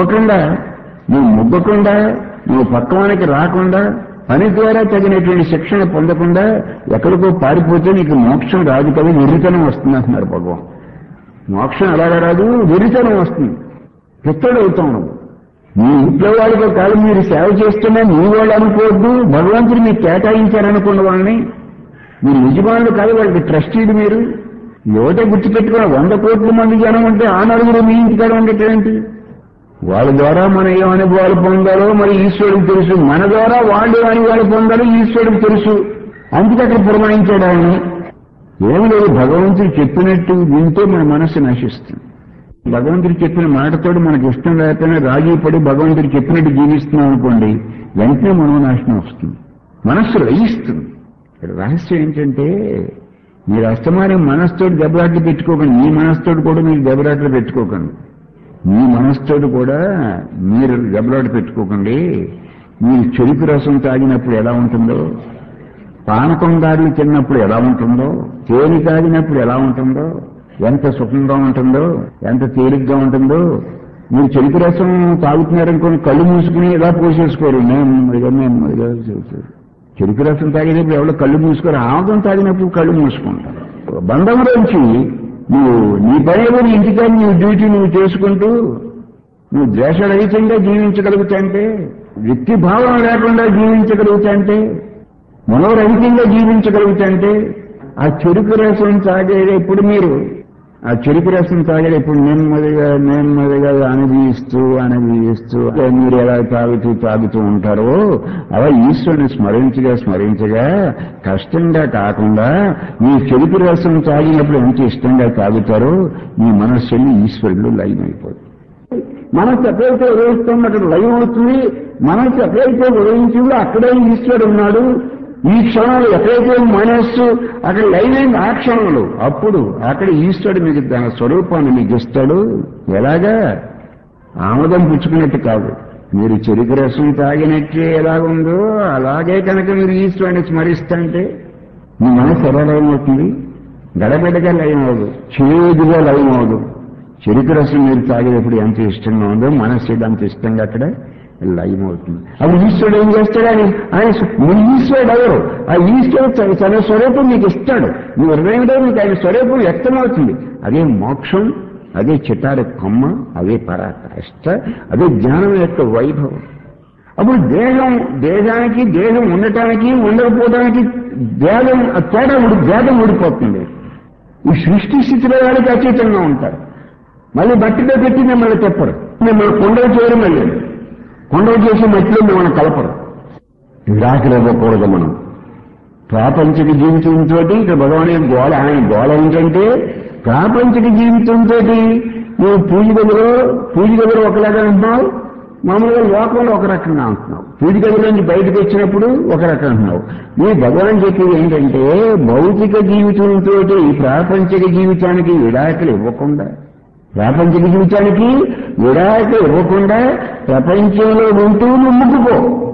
ముగ్గకుండా నువ్వు పక్వానికి రాకుండా, పని ద్వారా తగినటువంటి శిక్షణ పొందకుండా ఎక్కడికో పారిపోతే నీకు మోక్షం రాదు కదా, వెర్రితనం వస్తుంది అంటున్నారు భగవాన్. మోక్షం అలాగా రాదు, వెర్రితనం వస్తుంది, పిచ్చడవుతాం నువ్వు. మీ ఇంట్లో వాళ్ళకి కాదు మీరు సేవ చేస్తున్నా నీ వాళ్ళు అనుకోవద్దు, భగవంతుడు మీకు కేటాయించారనుకున్న వాళ్ళని. మీరు యజమానులు కాదు, వాళ్ళకి ట్రస్టీలు. మీరు యువత గుర్తుపెట్టుకున్న 100 కోట్ల మంది జనం ఉంటే ఆ నలుగురు మీ ఇంటికాడ ఉండేటువంటి వాళ్ళ ద్వారా మనం ఏ అనుభవాలు పొందాలో మరి ఈశ్వరుడికి తెలుసు. మన ద్వారా వాళ్ళు అనుభవాలు పొందాలో ఈశ్వరుడికి తెలుసు. అందుకే అక్కడ పురమాయించాడు ఆయన్ని. ఏమి లేదు, భగవంతుడు చెప్పినట్టు వింటే మన మనస్సు నశిస్తుంది. భగవంతుడు చెప్పిన మాటతోడు మనకి ఇష్టం లేకపోయినా రాజీ పడి భగవంతుడు చెప్పినట్టు జీవిస్తున్నాం అనుకోండి, వెంటనే మనోనాశనం వస్తుంది, మనస్సు లయిస్తుంది. రహస్యం ఏంటంటే, మీరు అస్తమానం మనస్తోటి దెబ్బలాట్లు పెట్టుకోకండి, మీ మనస్తోటి కూడా మీరు దెబ్బలాట్లు పెట్టుకోకండి. మీ మనస్తోటి కూడా మీరు దెబ్బలాట్లు పెట్టుకోకండి. మీరు చెరుకు రసం తాగినప్పుడు ఎలా ఉంటుందో, పానకం గారులు తిన్నప్పుడు ఎలా ఉంటుందో, తేనె తాగినప్పుడు ఎలా ఉంటుందో, ఎంత సుఖంగా ఉంటుందో, ఎంత తేలిగ్గా ఉంటుందో, మీరు చెరుకు రసం తాగుతున్నారనుకోని కళ్ళు మూసుకుని ఇలా పోసేసుకోరు. నెమ్మదిగా చేస్తారు. చెరుకు రసం తాగినప్పుడు ఎవరో కళ్ళు మూసుకోరు, ఆముదం తాగినప్పుడు కళ్ళు మూసుకుంటారు. బంధంలోంచి నువ్వు నీ పని ఏమో నీ ఇంటికాని నీ డ్యూటీ నువ్వు చేసుకుంటూ నువ్వు ద్వేషరహితంగా జీవించగలుగుతాంటే, వ్యక్తి భావం లేకుండా జీవించగలుగుతాంటే, మనోరహితంగా జీవించగలుగుతాంటే, ఆ చెరుకు రసం తాగేటప్పుడు నెమ్మదిగా అనుభవిస్తూ మీరు ఎలా తాగుతూ ఉంటారో అలా ఈశ్వరుని స్మరించగా కష్టంగా కాకుండా మీ చెరుకు రసం తాగినప్పుడు ఎంత ఇష్టంగా తాగుతారో మీ మనస్సుని ఈశ్వరుడు లయమైపోతుంది. మనసు ఎక్కడైతే ఉదయిస్తుందో అక్కడ లయం అవుతుంది. మనసు ఎక్కడైతే ఉదయించిందో అక్కడే ఈశ్వరుడు ఉన్నాడు. ఈ క్షణంలో ఎక్కడైతే మనస్సు అక్కడ లైనైంది ఆ క్షణంలో, అప్పుడు అక్కడ ఈశ్వరుడు మీకు తన స్వరూపాన్ని మీకు ఇస్తాడు. ఎలాగా? ఆమోదం పుచ్చుకున్నట్టు కాదు, మీరు చెరుకు రసం తాగినట్టే ఎలాగుందో అలాగే కనుక మీరు ఈశ్వరుని స్మరిస్తుంటే మీ మనసు ఎలా లయం అవుతుంది? గడబిడగా లయం అవదు, చేదుగా లయం అవదు. చెరుకు రసం మీరు తాగేటప్పుడు ఎంత ఇష్టంగా ఉందో మనస్సు అంత ఇష్టంగా అక్కడ లయం అవుతుంది. అప్పుడు ఈశ్వరుడు ఏం చేస్తాడని మీ ఈశ్వరుడు ఎవరు? ఆ ఈశ్వరుడు తన స్వరూపం మీకు ఇస్తాడు. మీ హృదయంలో మీకు ఆయన స్వరూపం వ్యక్తమవుతుంది. అదే మోక్షం, అదే చిటారి కొమ్మ, అదే పరాకాష్ట, అదే జ్ఞానం యొక్క వైభవం. అప్పుడు దేహానికి దేహం ఉండటానికి ఉండకపోవడానికి భేదం ఊడిపోతుంది. ఈ సృష్టి స్థితిలో వాళ్ళకి అతీతంగా ఉంటారు. మళ్ళీ బట్టిలో పెట్టి మిమ్మల్ని తెప్పరు, మిమ్మల్ని కొండలు చేయరు, మళ్ళీ కొండలు చేసి మట్టిలో మిమ్మల్ని కలపరు. విడాకులు ఇవ్వకూడదు. మనం ప్రాపంచిక జీవితంతో ఇక్కడ భగవాన్ గోళ, ఆయన గోళ ఏంటంటే ప్రాపంచిక జీవితంతో నువ్వు పూజ గదిలో ఒకలాగా అంటున్నావు, మామూలుగా లోకంలో ఒక రకంగా అంటున్నావు. పూజ గదిలో నుంచి బయటకు వచ్చినప్పుడు ఒక రకంగా అంటున్నావు. నీ భగవాన్ చెప్పేది ఏంటంటే భౌతిక జీవితంతో ప్రాపంచిక జీవితానికి విడాకులు ఇవ్వకుండా, ప్రపంచంలో ఉంటూ నువ్వు ముగ్గుపో.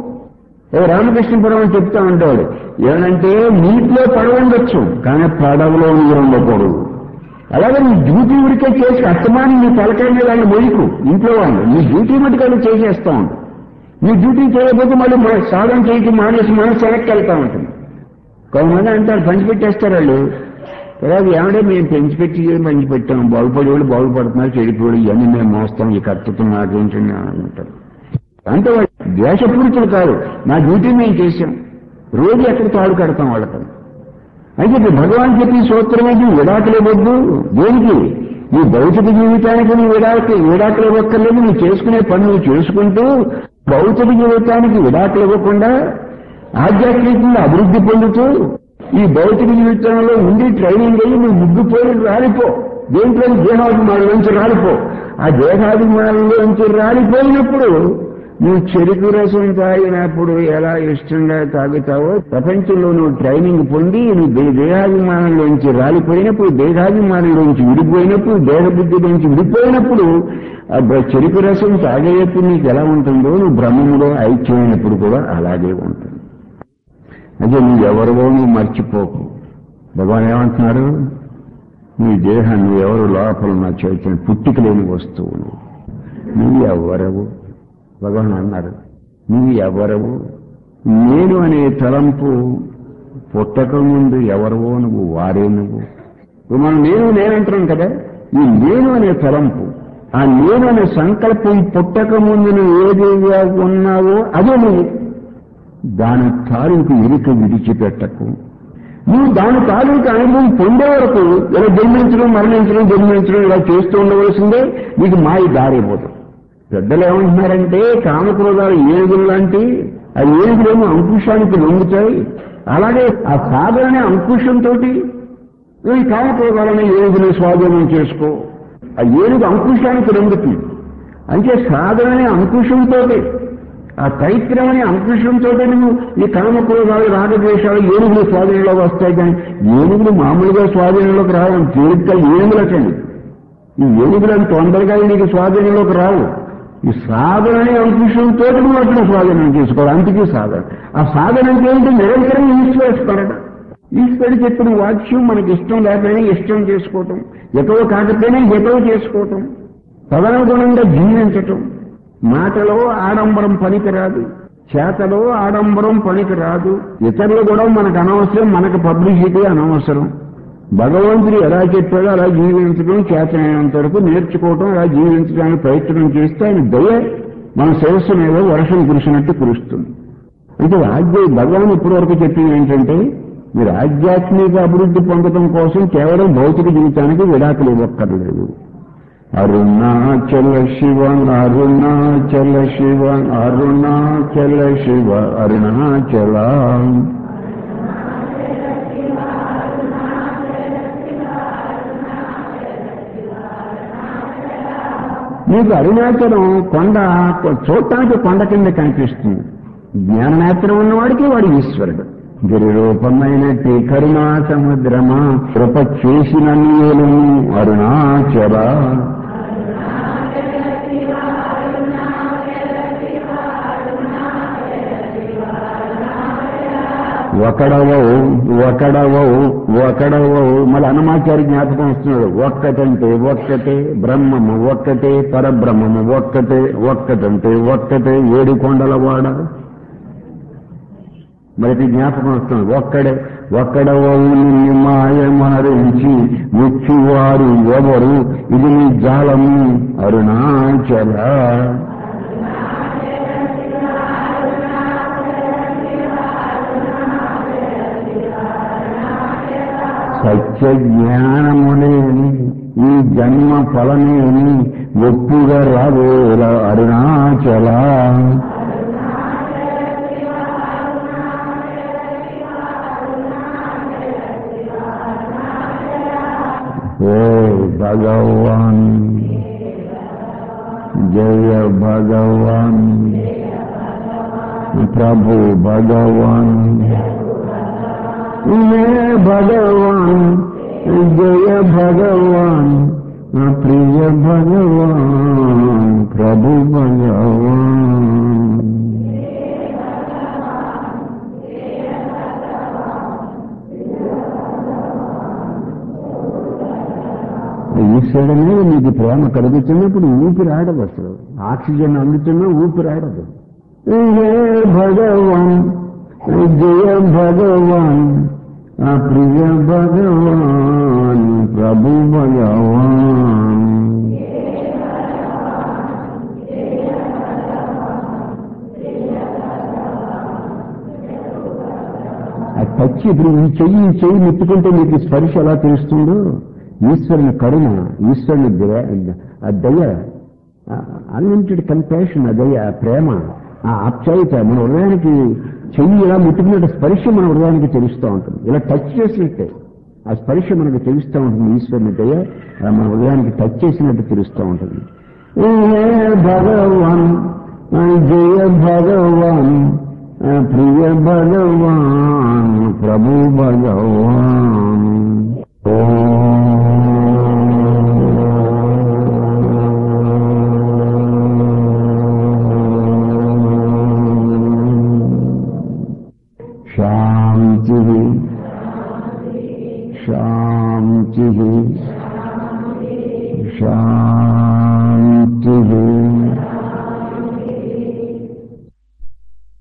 రామకృష్ణ పరమహంస చెప్తా ఉంటాడు ఏమంటే నీటిలో పడవండొచ్చు కానీ పడవలో నీరు ఉండకూడదు. అలాగే నీ డ్యూటీ ఉడికే చేసి అస్తమానం నీ తలకాయ మీద వాళ్ళు మొయ్యకు, ఇంట్లో వాళ్ళు నీ డ్యూటీ మటుకు చేసేస్తా ఉంటాం. నీ డ్యూటీ చేయకపోతే మళ్ళీ సాధన చేయకి మానేసి మనసు వెనక్కి వెళ్తా ఉంటుంది. కొంతమంది అంటారు పంచిపెట్టేస్తారు వాళ్ళు. తర్వాత ఏమంటే మేము పంచిపెట్టాం, బాగుపడేవాళ్ళు బాగుపడుతున్నారు, చెడిపోయాడు ఇవన్నీ మేము మోస్తాం, ఈ కర్తృత్వం నాకేంటండి అంటారు. అంటే వాళ్ళు ద్వేషపూరితులు కాదు, నా డ్యూటీ మేము చేశాం, రోజు ఎక్కడ తాడు కడతాం వాళ్ళకి. అయితే ఇప్పుడు భగవాన్ చెప్పి సూత్రం ఏంటి? విడాకులు ఇవ్వద్దు. దేనికి? నీ భౌతిక జీవితానికి నువ్వు విడాకులు ఇవ్వక్కర్లేదు. నువ్వు చేసుకునే పని నువ్వు చేసుకుంటూ భౌతిక జీవితానికి విడాకులు ఇవ్వకుండా ఆధ్యాత్మికంగా అభివృద్ధి పొందుతూ ఈ భౌతిక జీవితంలో ఉండి ట్రైనింగ్ అయ్యి నువ్వు ముగ్గుపోయి రాలిపో. దేంట్లో దేహాభిమానం నుంచి రాలిపో. ఆ దేహాభిమానంలోంచి రాలిపోయినప్పుడు నువ్వు చెరుకు రసం తాగినప్పుడు ఎలా ఇష్టంగా తాగుతావో ప్రపంచంలో నువ్వు ట్రైనింగ్ పొంది నువ్వు దేహాభిమానంలోంచి రాలిపోయినప్పుడు, దేహాభిమానంలోంచి విడిపోయినప్పుడు, దేహబుద్ధిలోంచి విడిపోయినప్పుడు ఆ చెరుకు రసం తాగేటప్పుడు నీకు ఎలా ఉంటుందో నువ్వు బ్రహ్మములో ఐక్యమైనప్పుడు కూడా అలాగే ఉంటుంది. అదే నువ్వెవరవో నువ్వు మర్చిపోకు. భగవాన్ ఏమంటున్నాడు? నీ దేహం నువ్వెవరు లోపల నా చైతన్యం పుట్టిక లేని వస్తువు నువ్వు ఎవరవు. భగవాన్ అన్నారు నువ్వు ఎవరవు. నేను అనే తలంపు పుట్టక ముందు ఎవరవో నువ్వు వారే నువ్వు. మనం నేనంటున్నాం కదా, ఈ నేను అనే తలంపు, ఆ నేను అనే సంకల్పం పుట్టక ముందు నువ్వు ఏదిగా ఉన్నావో అదే నువ్వు. దాని తాలూకు ఎరుక విడిచిపెట్టకు. నువ్వు దాని తాలూకు అనుభవం పొందే వరకు ఇలా జన్మించడం ఇలా చేస్తూ ఉండవలసిందే. నీకు మాయ దారైపోతాం. పెద్దలు ఏమంటున్నారంటే కామక్రోధాలు ఏనుగులు లాంటి, ఆ ఏనుగులేమో అంకుశానికి లొంగుతాయి. అలాగే ఆ సాధన అంకుశంతో ఈ కామక్రోధాలని ఏనుగుని స్వాధీనం చేసుకో. ఆ ఏనుగు అంకుశానికి లొంగుతుంది. అంటే సాధన అంకుశంతో, ఆ తైత్రం అనే అంకుశంతో నువ్వు ఈ కామక్రోధాలు రాగద్వేషాలు ఏనుగులు స్వాధీనంలో వస్తాయి. కానీ ఏనుగులు మామూలుగా స్వాధీనంలోకి రావడం తేలిక ఏనుగులకండి. ఈ ఏనుగులను తొందరగా నీకు స్వాధీనంలోకి రావు. ఈ సాధననే అంకుశంతో నువ్వు అట్లా స్వాధీనం చేసుకోవాలి. అందుకే సాధన. ఆ సాధన ఏంటి? నిరంతరం ఈశ్వర స్మరణ. ఈశ్వరుడు చెప్పిన వాక్యం మనకి ఇష్టం లేకపోయినా ఇష్టం చేసుకోవటం, ఎటో కాకపోయినా ఎటో చేసుకోవటం, తదనుగుణంగా జీవించటం. మాటలో ఆడంబరం పనికిరాదు, చేతలో ఆడంబరం పనికిరాదు. ఇతరులు కూడా మనకు అనవసరం, మనకు పబ్లిసిటీ అనవసరం. భగవంతుడు ఎలా చెప్పాడో అలా జీవించడం, చేతనైనంత వరకు నేర్చుకోవటం, అలా జీవించడానికి ప్రయత్నం చేస్తే ఆయన దయ మన శిరస్సు మీద వర్షం కురిసినట్టు కురుస్తుంది. అంటే భగవాన్ ఇప్పటివరకు చెప్పింది ఏంటంటే, మీరు ఆధ్యాత్మిక అభివృద్ధి పొందడం కోసం కేవలం భౌతిక జీవితానికి విడాకులు ఇవ్వక్కర్లేదు. అరుణాచల శివ అరుణాచల శివ అరుణాచల శివ అరుణాచల. మీకు అరుణాచలం కొండ చూడటానికి కొండ కింద కనిపిస్తుంది. జ్ఞాననేత్రం ఉన్నవాడికి వాడు ఈశ్వరుడు. గిరి రూపమైనట్టి కరుణా సముద్రమా కృప చేసిన నీలు అరుణాచల. ఒకడవవు మళ్ళీ హనుమాచారి జ్ఞాపకం వస్తున్నాడు. ఒక్కటంటే ఒక్కటే బ్రహ్మము, ఒక్కటే పరబ్రహ్మము, ఒక్కటంటే ఒక్కటే 7 కొండలవాడ. మరి జ్ఞాపకం వస్తుంది. ఒక్కడవవు నిన్ను మాయమరించి ముచ్చివారు ఎవరు, ఇది నీ జాలము అరుణాచల. సత్య జ్ఞానములేని ఈ జన్మ ఫలమేని ఒప్పుగా రావేల అరుణాచల. ఓ భగవాన్ జయ భగవాన్ ప్రభు భగవాన్ భగవాన్ జయ భగవాన్ ప్రియ భగవాన్ ప్రభు భగవాన్. ఈశ్వరుడు మీద నీకు ప్రేమ కలుగుతున్నప్పుడు ఊపిరాడదు. అసలు ఆక్సిజన్ అందుతున్నా ఊపిరాడదు. భగవాన్ జయ భగవాన్ ప్రియ భగవాన్ ప్రభు భగవాన్. ఆ టచ్ ఇప్పుడు ఈ చెయ్యి నెత్తుకుంటే మీకు స్పర్శ ఎలా తెలుస్తుందో, ఈశ్వరుని కరుణ, ఈశ్వరుని దయ, అన్లిమిటెడ్ కంపాషన్, దయ, ప్రేమ, ఆ ఆప్యాయత మన హృదయానికి చెయ్యి ఇలా ముట్టుకున్నట్టు స్పర్శ మన హృదయానికి తెలుస్తూ ఉంటుంది. ఇలా టచ్ చేసినట్టే ఆ స్పర్శ మనకు తెలుస్తూ ఉంటుంది. ఈశ్వరుని దయ మన హృదయానికి టచ్ చేసినట్టు తెలుస్తూ ఉంటుంది. భగవాన్ జయ భగవాన్ ప్రియ భగవాన్ ప్రభు భగవాన్. శాంతి శాంతి శాంతి.